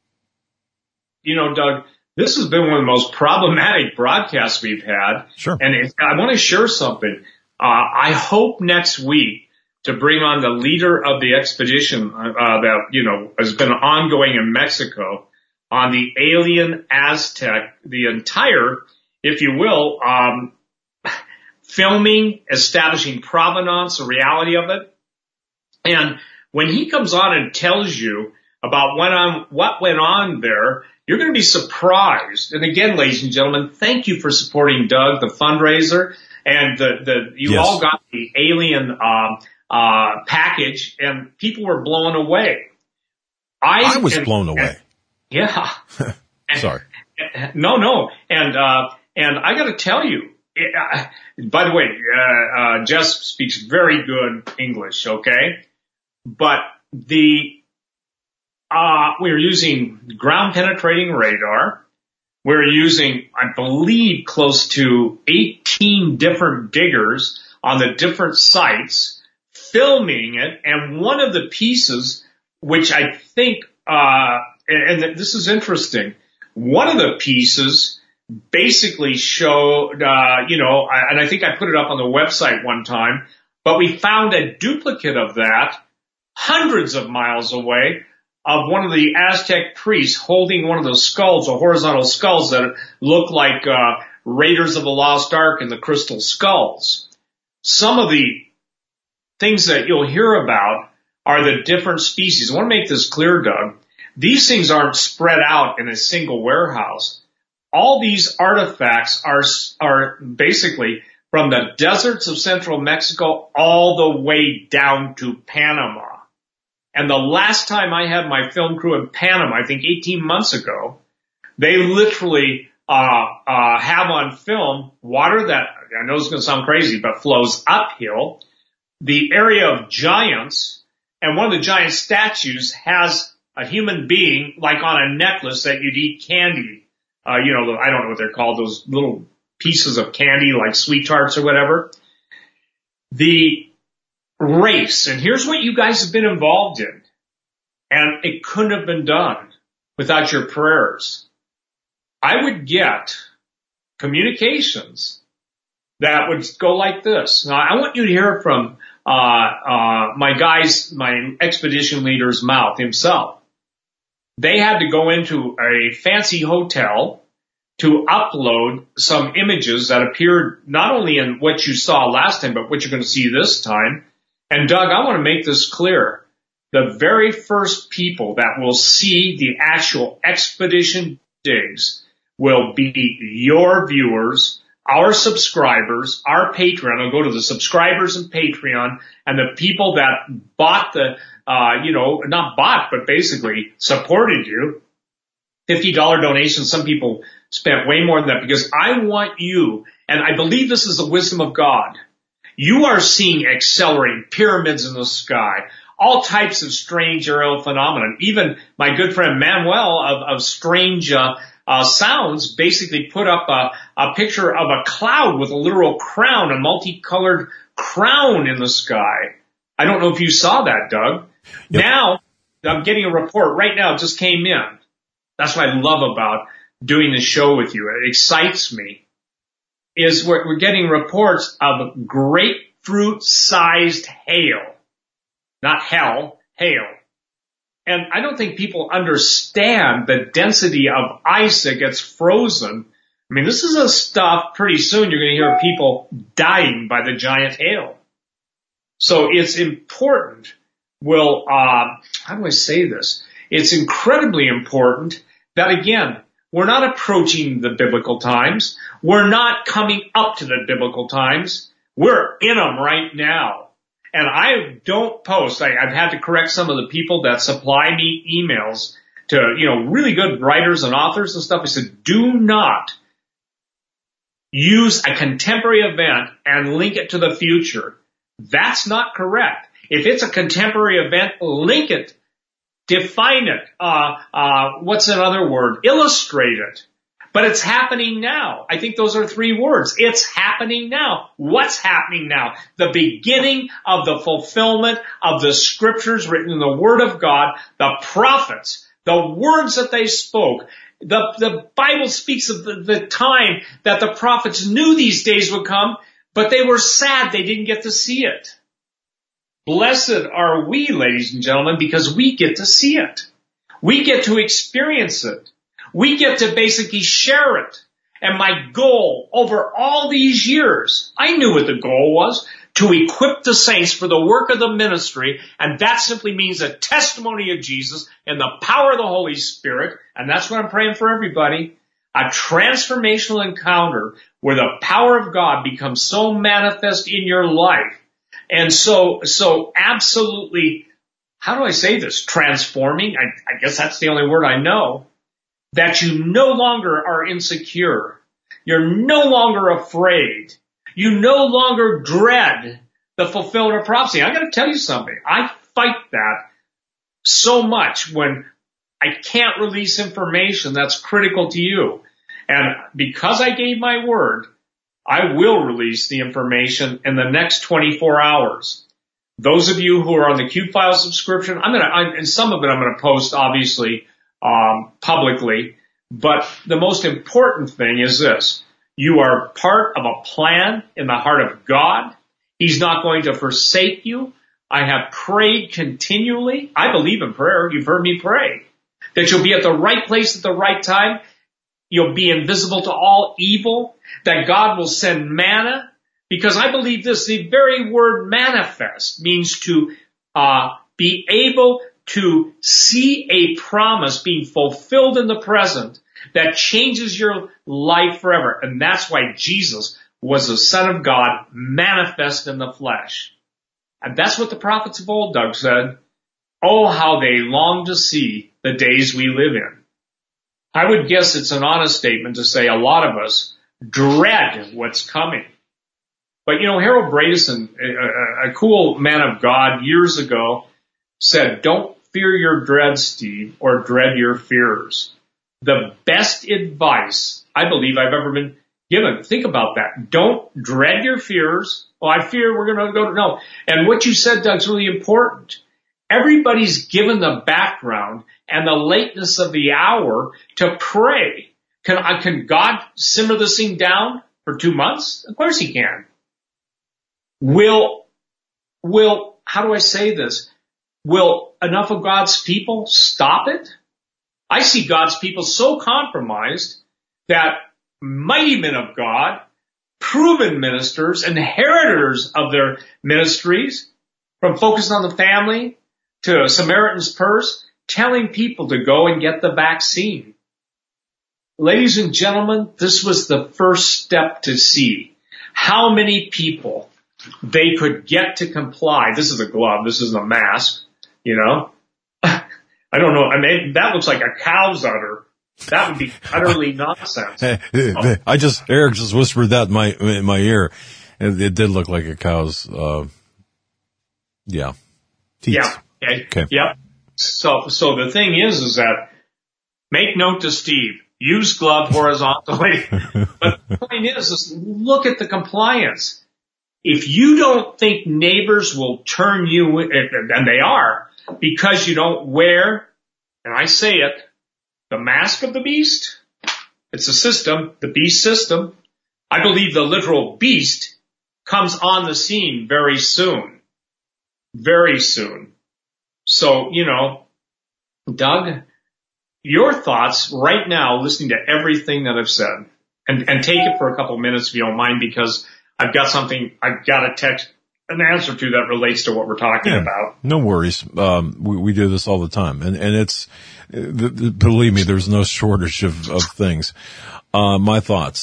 You know, Doug, this has been one of the most problematic broadcasts we've had.
Sure.
And it, I want to share something. Uh, I hope next week to bring on the leader of the expedition uh, that, you know, has been ongoing in Mexico on the alien Aztec, the entire, if you will, um, filming, establishing provenance, the reality of it. And when he comes on and tells you about what, on, what went on there, you're going to be surprised. And again, ladies and gentlemen, thank you for supporting Doug, the fundraiser. And the, the, you
yes.
all got the alien, um, uh, package, and people were blown away. I,
I was
and,
blown away.
And, yeah.
Sorry.
No, no. And, uh, and I got to tell you, it, uh, by the way, uh, uh, Jess speaks very good English, okay? But the, uh, we're using ground penetrating radar. We're using, I believe, close to eighteen different diggers on the different sites, filming it. And one of the pieces, which I think, uh, and, and this is interesting, one of the pieces basically showed, uh, you know, and I think I put it up on the website one time, but we found a duplicate of that hundreds of miles away of one of the Aztec priests holding one of those skulls, the horizontal skulls that look like, uh, Raiders of the Lost Ark and the crystal skulls. Some of the things that you'll hear about are the different species. I want to make this clear, Doug. These things aren't spread out in a single warehouse. All these artifacts are, are basically from the deserts of central Mexico all the way down to Panama. And the last time I had my film crew in Panama, I think eighteen months ago, they literally, uh, uh, have on film water that, I know it's going to sound crazy, but flows uphill, the area of giants, and one of the giant statues has a human being like on a necklace that you'd eat candy. Uh, you know, I don't know what they're called, those little pieces of candy like sweet tarts or whatever. The race, and here's what you guys have been involved in, and it couldn't have been done without your prayers. I would get communications that would go like this. Now, I want you to hear from uh, uh, my guy's, my expedition leader's mouth himself. They had to go into a fancy hotel to upload some images that appeared not only in what you saw last time, but what you're going to see this time. And Doug, I want to make this clear. The very first people that will see the actual expedition digs will be your viewers, our subscribers, our Patreon. I'll go to the subscribers and Patreon, and the people that bought the, uh, you know, not bought, but basically supported you. fifty dollars donations. Some people spent way more than that because I want you, and I believe this is the wisdom of God. You are seeing accelerating pyramids in the sky, all types of strange aerial phenomena. Even my good friend Manuel of, of Strange uh, uh, Sounds basically put up a, a picture of a cloud with a literal crown, a multicolored crown in the sky. I don't know if you saw that, Doug. Yep. Now, I'm getting a report right now. It just came in. That's what I love about doing this show with you. It excites me. Is we're, we're getting reports of grapefruit-sized hail. Not hell, hail. And I don't think people understand the density of ice that gets frozen. I mean, this is a stuff pretty soon you're going to hear people dying by the giant hail. So it's important. Well, uh, how do I say this? It's incredibly important that, again, we're not approaching the biblical times. We're not coming up to the biblical times. We're in them right now. And I don't post. I, I've had to correct some of the people that supply me emails to, you know, really good writers and authors and stuff. He said, do not use a contemporary event and link it to the future. That's not correct. If it's a contemporary event, link it, define it, uh, uh, what's another word? Illustrate it. But it's happening now. I think those are three words. It's happening now. What's happening now? The beginning of the fulfillment of the scriptures written in the Word of God, the prophets, the words that they spoke. The, the Bible speaks of the, the time that the prophets knew these days would come, but they were sad they didn't get to see it. Blessed are we, ladies and gentlemen, because we get to see it. We get to experience it. We get to basically share it. And my goal over all these years, I knew what the goal was, to equip the saints for the work of the ministry, and that simply means a testimony of Jesus and the power of the Holy Spirit, and that's what I'm praying for everybody, a transformational encounter where the power of God becomes so manifest in your life. And so, so absolutely, how do I say this? Transforming? I, I guess that's the only word I know. That you no longer are insecure. You're no longer afraid. You no longer dread the fulfillment of prophecy. I got to tell you something. I fight that so much when I can't release information that's critical to you. And because I gave my word, I will release the information in the next twenty-four hours. Those of you who are on the Q File subscription, I'm going to, and some of it I'm going to post, obviously, um, publicly. But the most important thing is this. You are part of a plan in the heart of God. He's not going to forsake you. I have prayed continually. I believe in prayer. You've heard me pray. That you'll be at the right place at the right time. You'll be invisible to all evil. That God will send manna. Because I believe this, the very word manifest means to uh be able to see a promise being fulfilled in the present that changes your life forever. And that's why Jesus was the Son of God manifest in the flesh. And that's what the prophets of old, Doug, said. Oh, how they long to see the days we live in. I would guess it's an honest statement to say a lot of us dread what's coming. But, you know, Harold Bradison, a, a cool man of God years ago, said, don't fear your dread, Steve, or dread your fears. The best advice I believe I've ever been given. Think about that. Don't dread your fears. Well, I fear we're going to go to, no. And what you said, Doug's really important. Everybody's given the background and the lateness of the hour to pray. Can, I, can God simmer this thing down for two months? Of course he can. Will, will, how do I say this? Will enough of God's people stop it? I see God's people so compromised that mighty men of God, proven ministers, inheritors of their ministries, from focusing on the family to Samaritan's Purse, telling people to go and get the vaccine. Ladies and gentlemen, this was the first step to see how many people they could get to comply. This is a glove. This isn't a mask, you know. I don't know. I mean, that looks like a cow's udder. That would be utterly nonsense. Oh.
I just, Eric just whispered that in my, in my ear. It, it did look like a cow's, uh, yeah. Teeth.
Yeah. Okay.
Okay.
Yep. So, so the thing is, is that make note to Steve, use glove horizontally. But the point is, is look at the compliance. If you don't think neighbors will turn you, and they are, because you don't wear, and I say it, the mask of the beast, it's a system, the beast system. I believe the literal beast comes on the scene very soon. Very soon. So, you know, Doug, your thoughts right now, listening to everything that I've said, and, and take it for a couple minutes if you don't mind, because I've got something, I've got a text, an answer to that relates to what we're talking
yeah,
about.
No worries. Um, we, we do this all the time. And, and it's, the, the, believe me, there's no shortage of, of things. Uh, my thoughts.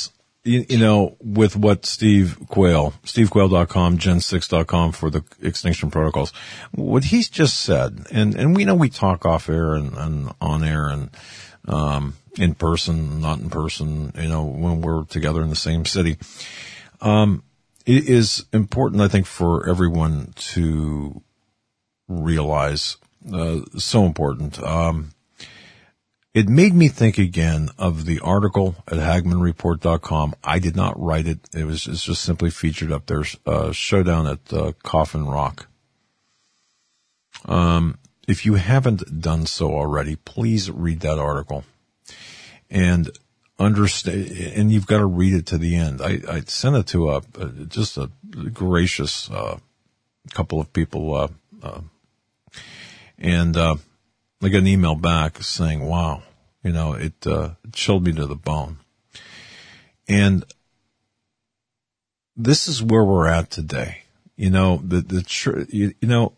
you, you know, with what Steve Quayle, steve quayle dot com, gen six dot com for the Extinction Protocols, what he's just said, and, and we know we talk off air and, and on air and, um, in person, not in person, you know, when we're together in the same city. Um, it is important, I think, for everyone to realize, uh, so important. Um, It made me think again of the article at hagmann report dot com. I did not write it. It was it's just simply featured up there, uh, Showdown at uh, Coffin Rock. Um, if you haven't done so already, please read that article. And understand, and you've got to read it to the end. I, I sent it to a, a just a gracious uh, couple of people, uh, uh, and uh, I got an email back saying, wow, you know, it uh, chilled me to the bone. And this is where we're at today. You know, the, the, you, you know,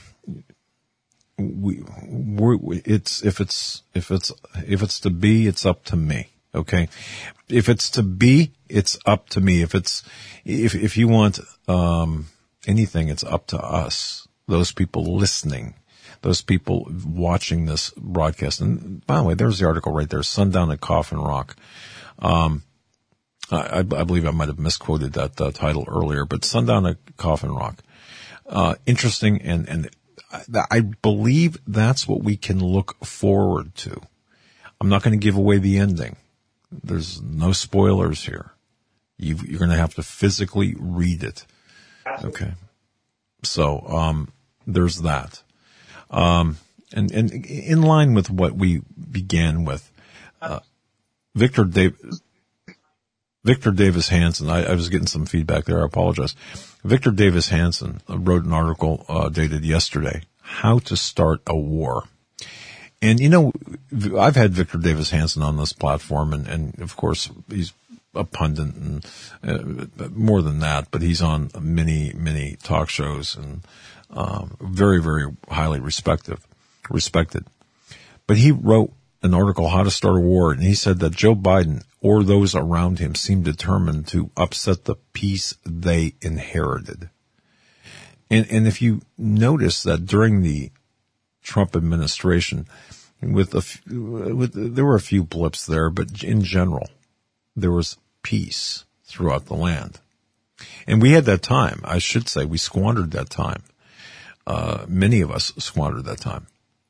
we, we're, it's, if it's, if it's, if it's to be, it's up to me. Okay. If it's to be, it's up to me. If it's, if, if you want, um, anything, it's up to us. Those people listening. Those people watching this broadcast. And by the way, there's the article right there, Sundown at Coffin Rock. Um, I, I believe I might have misquoted that uh, title earlier, but Sundown at Coffin Rock. Uh, interesting. And, and I, I believe that's what we can look forward to. I'm not going to give away the ending. There's no spoilers here. You've, you're going to have to physically read it. Okay. So, um, there's that. Um, and, and in line with what we began with, uh, Victor Dave, Victor Davis Hanson, I, I was getting some feedback there. I apologize. Victor Davis Hanson wrote an article, uh, dated yesterday, How to Start a War. And, you know, I've had Victor Davis Hanson on this platform, and, and of course, he's a pundit and uh, more than that, but he's on many, many talk shows and um, very, very highly respected, respected. But he wrote an article, How to Start a War, and he said that Joe Biden or those around him seem determined to upset the peace they inherited. And, and if you notice that during the Trump administration, with a few, with, there were a few blips there, but in general, there was peace throughout the land. And we had that time. I should say we squandered that time. Uh, many of us squandered that time.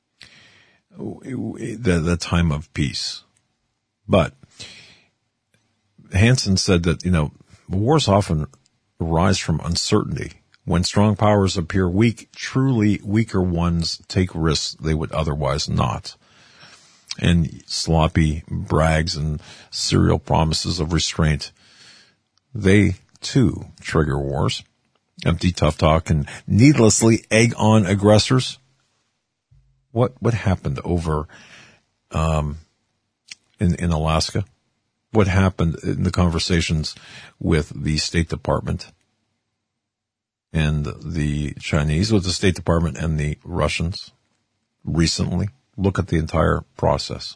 The, the time of peace. But Hansen said that, you know, wars often arise from uncertainty. When strong powers appear weak, truly weaker ones take risks they would otherwise not. And sloppy brags and serial promises of restraint, they too trigger wars. Empty tough talk and needlessly egg on aggressors. What what happened over um in in Alaska? What happened in the conversations with the State Department and the Chinese, with the State Department and the Russians recently? Look at the entire process.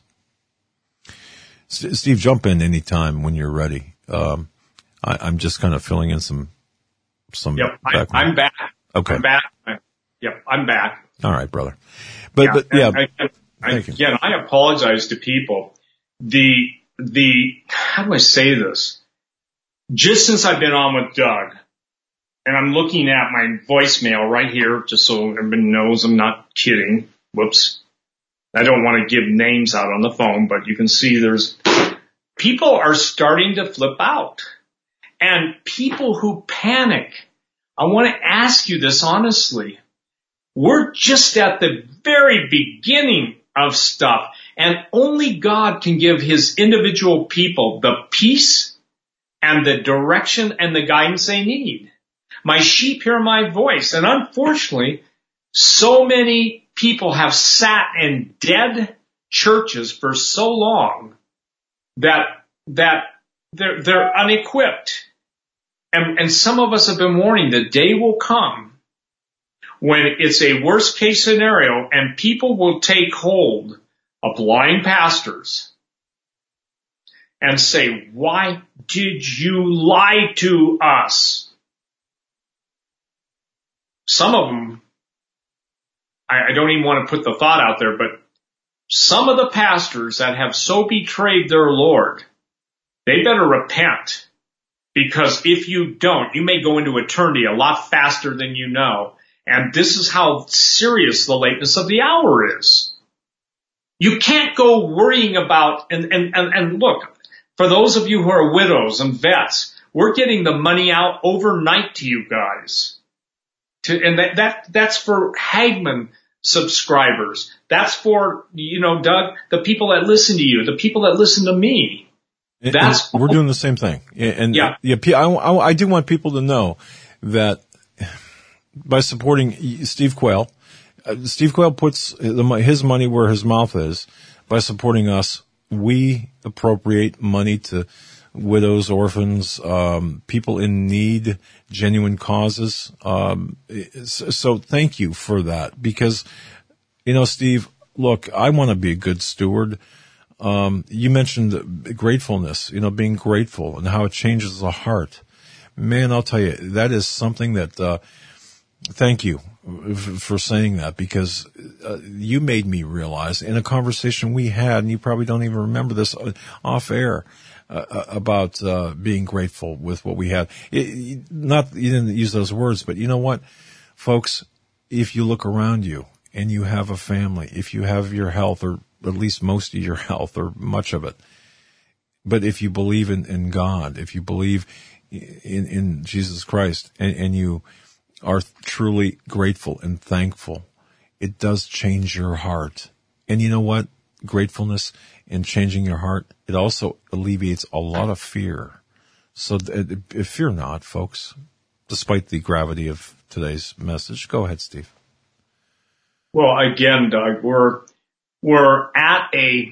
Steve, jump in anytime when you're ready. Um, I, I'm just kind of filling in some, some.
Yep, I, I'm back.
Okay.
I'm back. Yep, I'm back.
All right, brother. But,
yeah,
but yeah.
I, I, I, again, I apologize to people. The, the, how do I say this? Just since I've been on with Doug, and I'm looking at my voicemail right here, just so everybody knows I'm not kidding. Whoops. I don't want to give names out on the phone, but you can see there's people are starting to flip out, and people who panic. I want to ask you this honestly. We're just at the very beginning of stuff, and only God can give his individual people the peace and the direction and the guidance they need. My sheep hear my voice, and unfortunately, so many people have sat in dead churches for so long that that they're they're unequipped. And and some of us have been warning the day will come when it's a worst case scenario and people will take hold of blind pastors and say, why did you lie to us? Some of them, I, I don't even want to put the thought out there, but some of the pastors that have so betrayed their Lord, they better repent. Because if you don't, you may go into eternity a lot faster than you know. And this is how serious the lateness of the hour is. You can't go worrying about, and, and, and, and look, for those of you who are widows and vets, we're getting the money out overnight to you guys. To, and that, that, that's for Hagmann subscribers. That's for, you know, Doug, the people that listen to you, the people that listen to me. That's
and we're doing the same thing. And
yeah,
yeah, I, I, I do want people to know that by supporting Steve Quayle, uh, Steve Quayle puts his money where his mouth is. By supporting us, we appropriate money to widows, orphans, um, people in need, genuine causes. Um, so thank you for that, because, you know, Steve, look, I want to be a good steward. Um, you mentioned gratefulness, you know, being grateful and how it changes the heart. Man, I'll tell you, that is something that, uh, thank you for saying that, because uh, you made me realize in a conversation we had, and you probably don't even remember this off air, uh, about, uh, being grateful with what we had. It, not, you didn't use those words, but you know what, folks, if you look around you and you have a family, if you have your health, or at least most of your health, or much of it. But if you believe in, in God, if you believe in, in Jesus Christ, and, and you are truly grateful and thankful, it does change your heart. And you know what? Gratefulness and changing your heart, it also alleviates a lot of fear. So th- fear not, folks, despite the gravity of today's message. Go ahead, Steve.
Well, again, Doug, we're We're at a,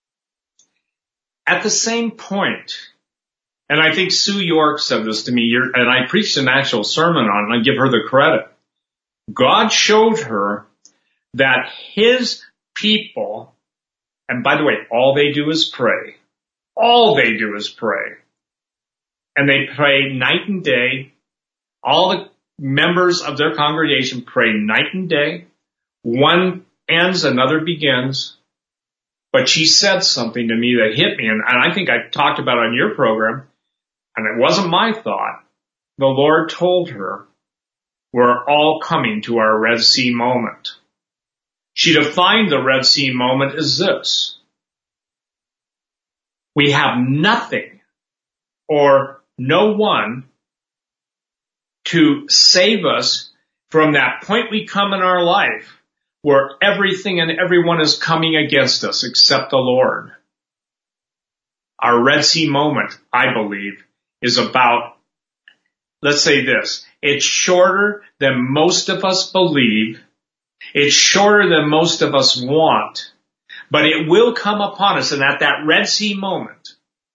at the same point, and I think Sue York said this to me, and I preached an actual sermon on it, and I give her the credit. God showed her that his people, and by the way, all they do is pray. All they do is pray. And they pray night and day. All the members of their congregation pray night and day. One ends, another begins. But she said something to me that hit me, and, and I think I talked about it on your program, and it wasn't my thought. The Lord told her, we're all coming to our Red Sea moment. She defined the Red Sea moment as this. We have nothing or no one to save us from that point we come in our life where everything and everyone is coming against us except the Lord. Our Red Sea moment, I believe, is about, let's say this, it's shorter than most of us believe, it's shorter than most of us want, but it will come upon us, and at that Red Sea moment,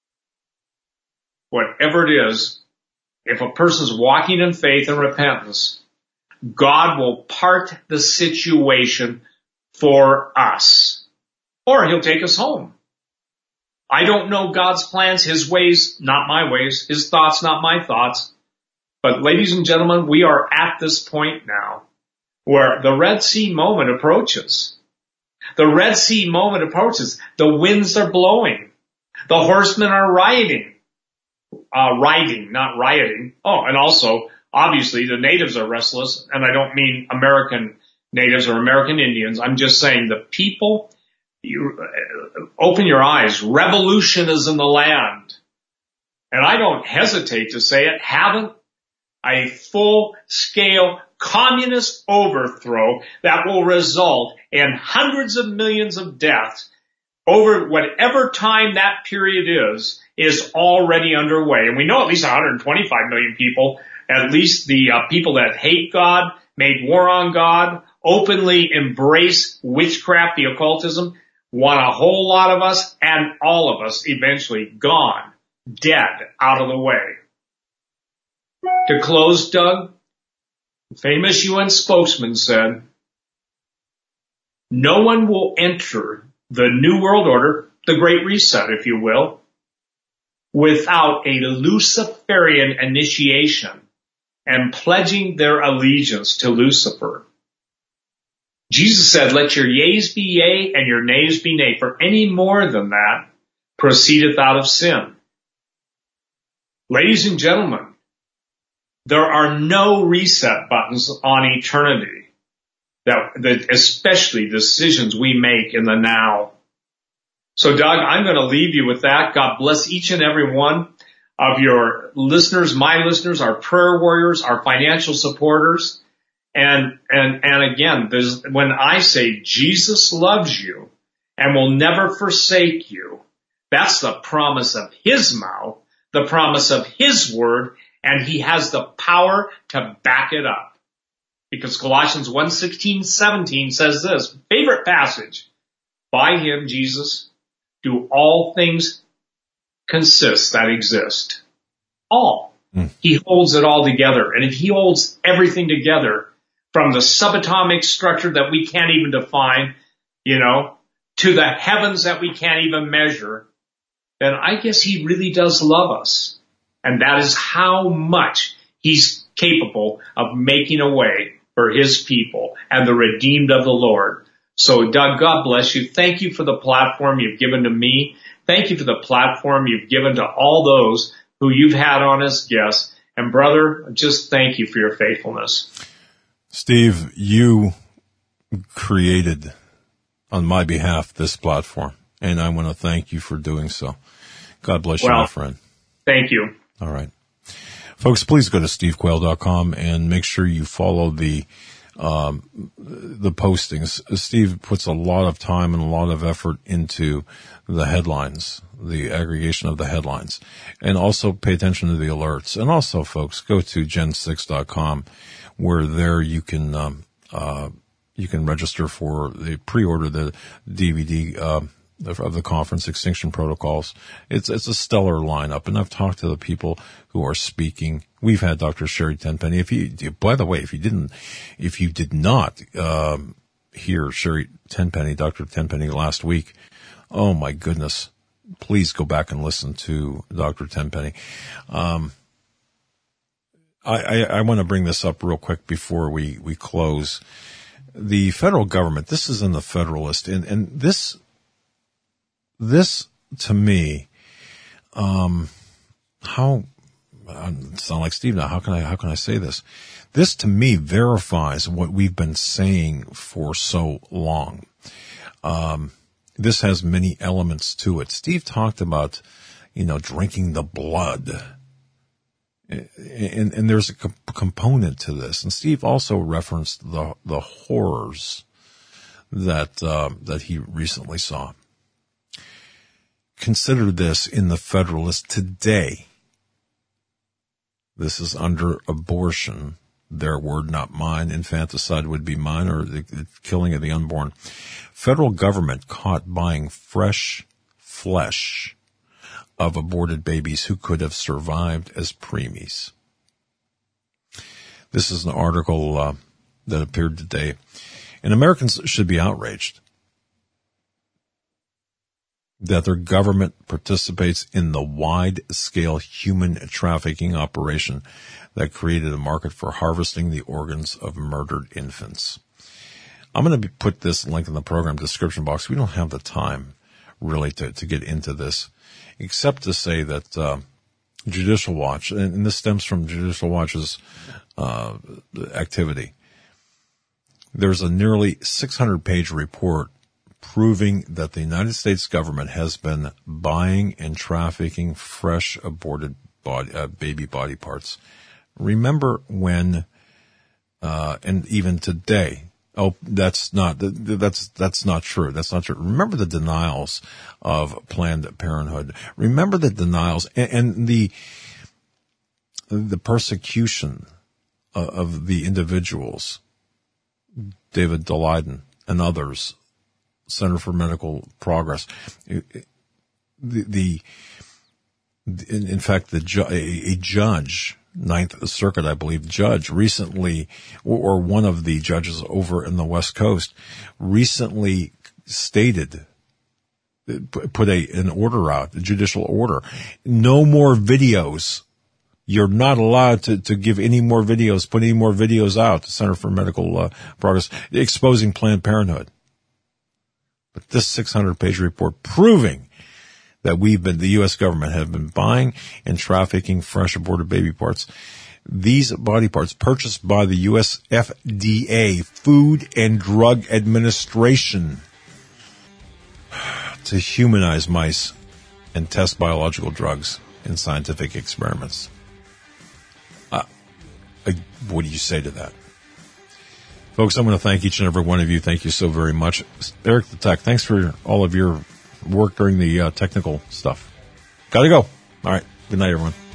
whatever it is, if a person's walking in faith and repentance, God will part the situation for us. Or he'll take us home. I don't know God's plans, his ways, not my ways, his thoughts, not my thoughts. But ladies and gentlemen, we are at this point now where the Red Sea moment approaches. The Red Sea moment approaches. The winds are blowing. The horsemen are riding. Uh, riding, not rioting. Oh, and also, obviously, the natives are restless, and I don't mean American natives or American Indians. I'm just saying the people, you, uh, open your eyes. Revolution is in the land. And I don't hesitate to say it. Haven't a full-scale communist overthrow that will result in hundreds of millions of deaths over whatever time that period is, is already underway. And we know at least one hundred twenty-five million people, at least the uh, people that hate God, made war on God, openly embrace witchcraft, the occultism, want a whole lot of us and all of us eventually gone, dead, out of the way. To close, Doug, the famous U N spokesman said, no one will enter the New World Order, the Great Reset, if you will, without a Luciferian initiation and pledging their allegiance to Lucifer. Jesus said, let your yeas be yea and your nays be nay, for any more than that proceedeth out of sin. Ladies and gentlemen, there are no reset buttons on eternity, that, that especially decisions we make in the now. So, Doug, I'm going to leave you with that. God bless each and every one of your listeners, my listeners, our prayer warriors, our financial supporters. And, and, and again, there's, when I say Jesus loves you and will never forsake you, that's the promise of his mouth, the promise of his word, and he has the power to back it up. Because Colossians one sixteen, seventeen says this, favorite passage, by him, Jesus, do all things consist that exist. All. Mm. He holds it all together. And if he holds everything together, from the subatomic structure that we can't even define, you know, to the heavens that we can't even measure, then I guess he really does love us. And that is how much he's capable of making a way for his people and the redeemed of the Lord. So, Doug, God bless you. Thank you for the platform you've given to me. Thank you for the platform you've given to all those who you've had on as guests. And, brother, just thank you for your faithfulness.
Steve, you created on my behalf this platform, and I want to thank you for doing so. God bless well, you, my friend.
Thank you.
All right. Folks, please go to steve quayle dot com and make sure you follow the um, the postings. Steve puts a lot of time and a lot of effort into the headlines, the aggregation of the headlines, and also pay attention to the alerts. And also, folks, go to gen six dot com, where there you can um, uh, you can register for the pre-order the D V D uh, of the conference, Extinction Protocols. It's it's a stellar lineup, and I've talked to the people who are speaking. We've had Doctor Sherry Tenpenny. If you, by the way, if you didn't, if you did not um, hear Sherry Tenpenny, Doctor Tenpenny last week, oh my goodness, please go back and listen to Doctor Tenpenny. Um, I, I, I want to bring this up real quick before we, we close. The federal government, this is in the Federalist, and, and this, this to me, um, how, I sound like Steve now, how can I, how can I say this? This to me verifies what we've been saying for so long. Um, this has many elements to it. Steve talked about, you know, drinking the blood. And, and there's a co- component to this. And Steve also referenced the the horrors that uh, that he recently saw. Consider this in the Federalist today. This is under abortion. Their word, not mine. Infanticide would be mine, or the, the killing of the unborn. Federal government caught buying fresh flesh of aborted babies who could have survived as preemies. This is an article uh, that appeared today. And Americans should be outraged that their government participates in the wide-scale human trafficking operation that created a market for harvesting the organs of murdered infants. I'm going to put this link in the program description box. We don't have the time really to, to get into this, except to say that uh, Judicial Watch, and, and this stems from Judicial Watch's uh, activity, there's a nearly six hundred page report proving that the United States government has been buying and trafficking fresh aborted body, uh, baby body parts. Remember when, uh, and even today, oh, that's not, that's, that's not true. That's not true. Remember the denials of Planned Parenthood. Remember the denials and, and the, the persecution of, of the individuals, David Daleiden and others, Center for Medical Progress. The, the in, in fact, the ju- a, a judge, Ninth Circuit, I believe, judge recently, or, or one of the judges over in the West Coast, recently stated put a an order out, a judicial order. No more videos. You're not allowed to, to give any more videos, put any more videos out, the Center for Medical uh, Progress, exposing Planned Parenthood. But this six hundred page report proving that we've been, the U S government have been buying and trafficking fresh aborted baby parts. These body parts purchased by the U S F D A, Food and Drug Administration, to humanize mice and test biological drugs in scientific experiments. Uh, I, what do you say to that? Folks, I'm going to thank each and every one of you. Thank you so very much. Eric the Tech, thanks for all of your work during the uh, technical stuff. Got to go. All right. Good night, everyone.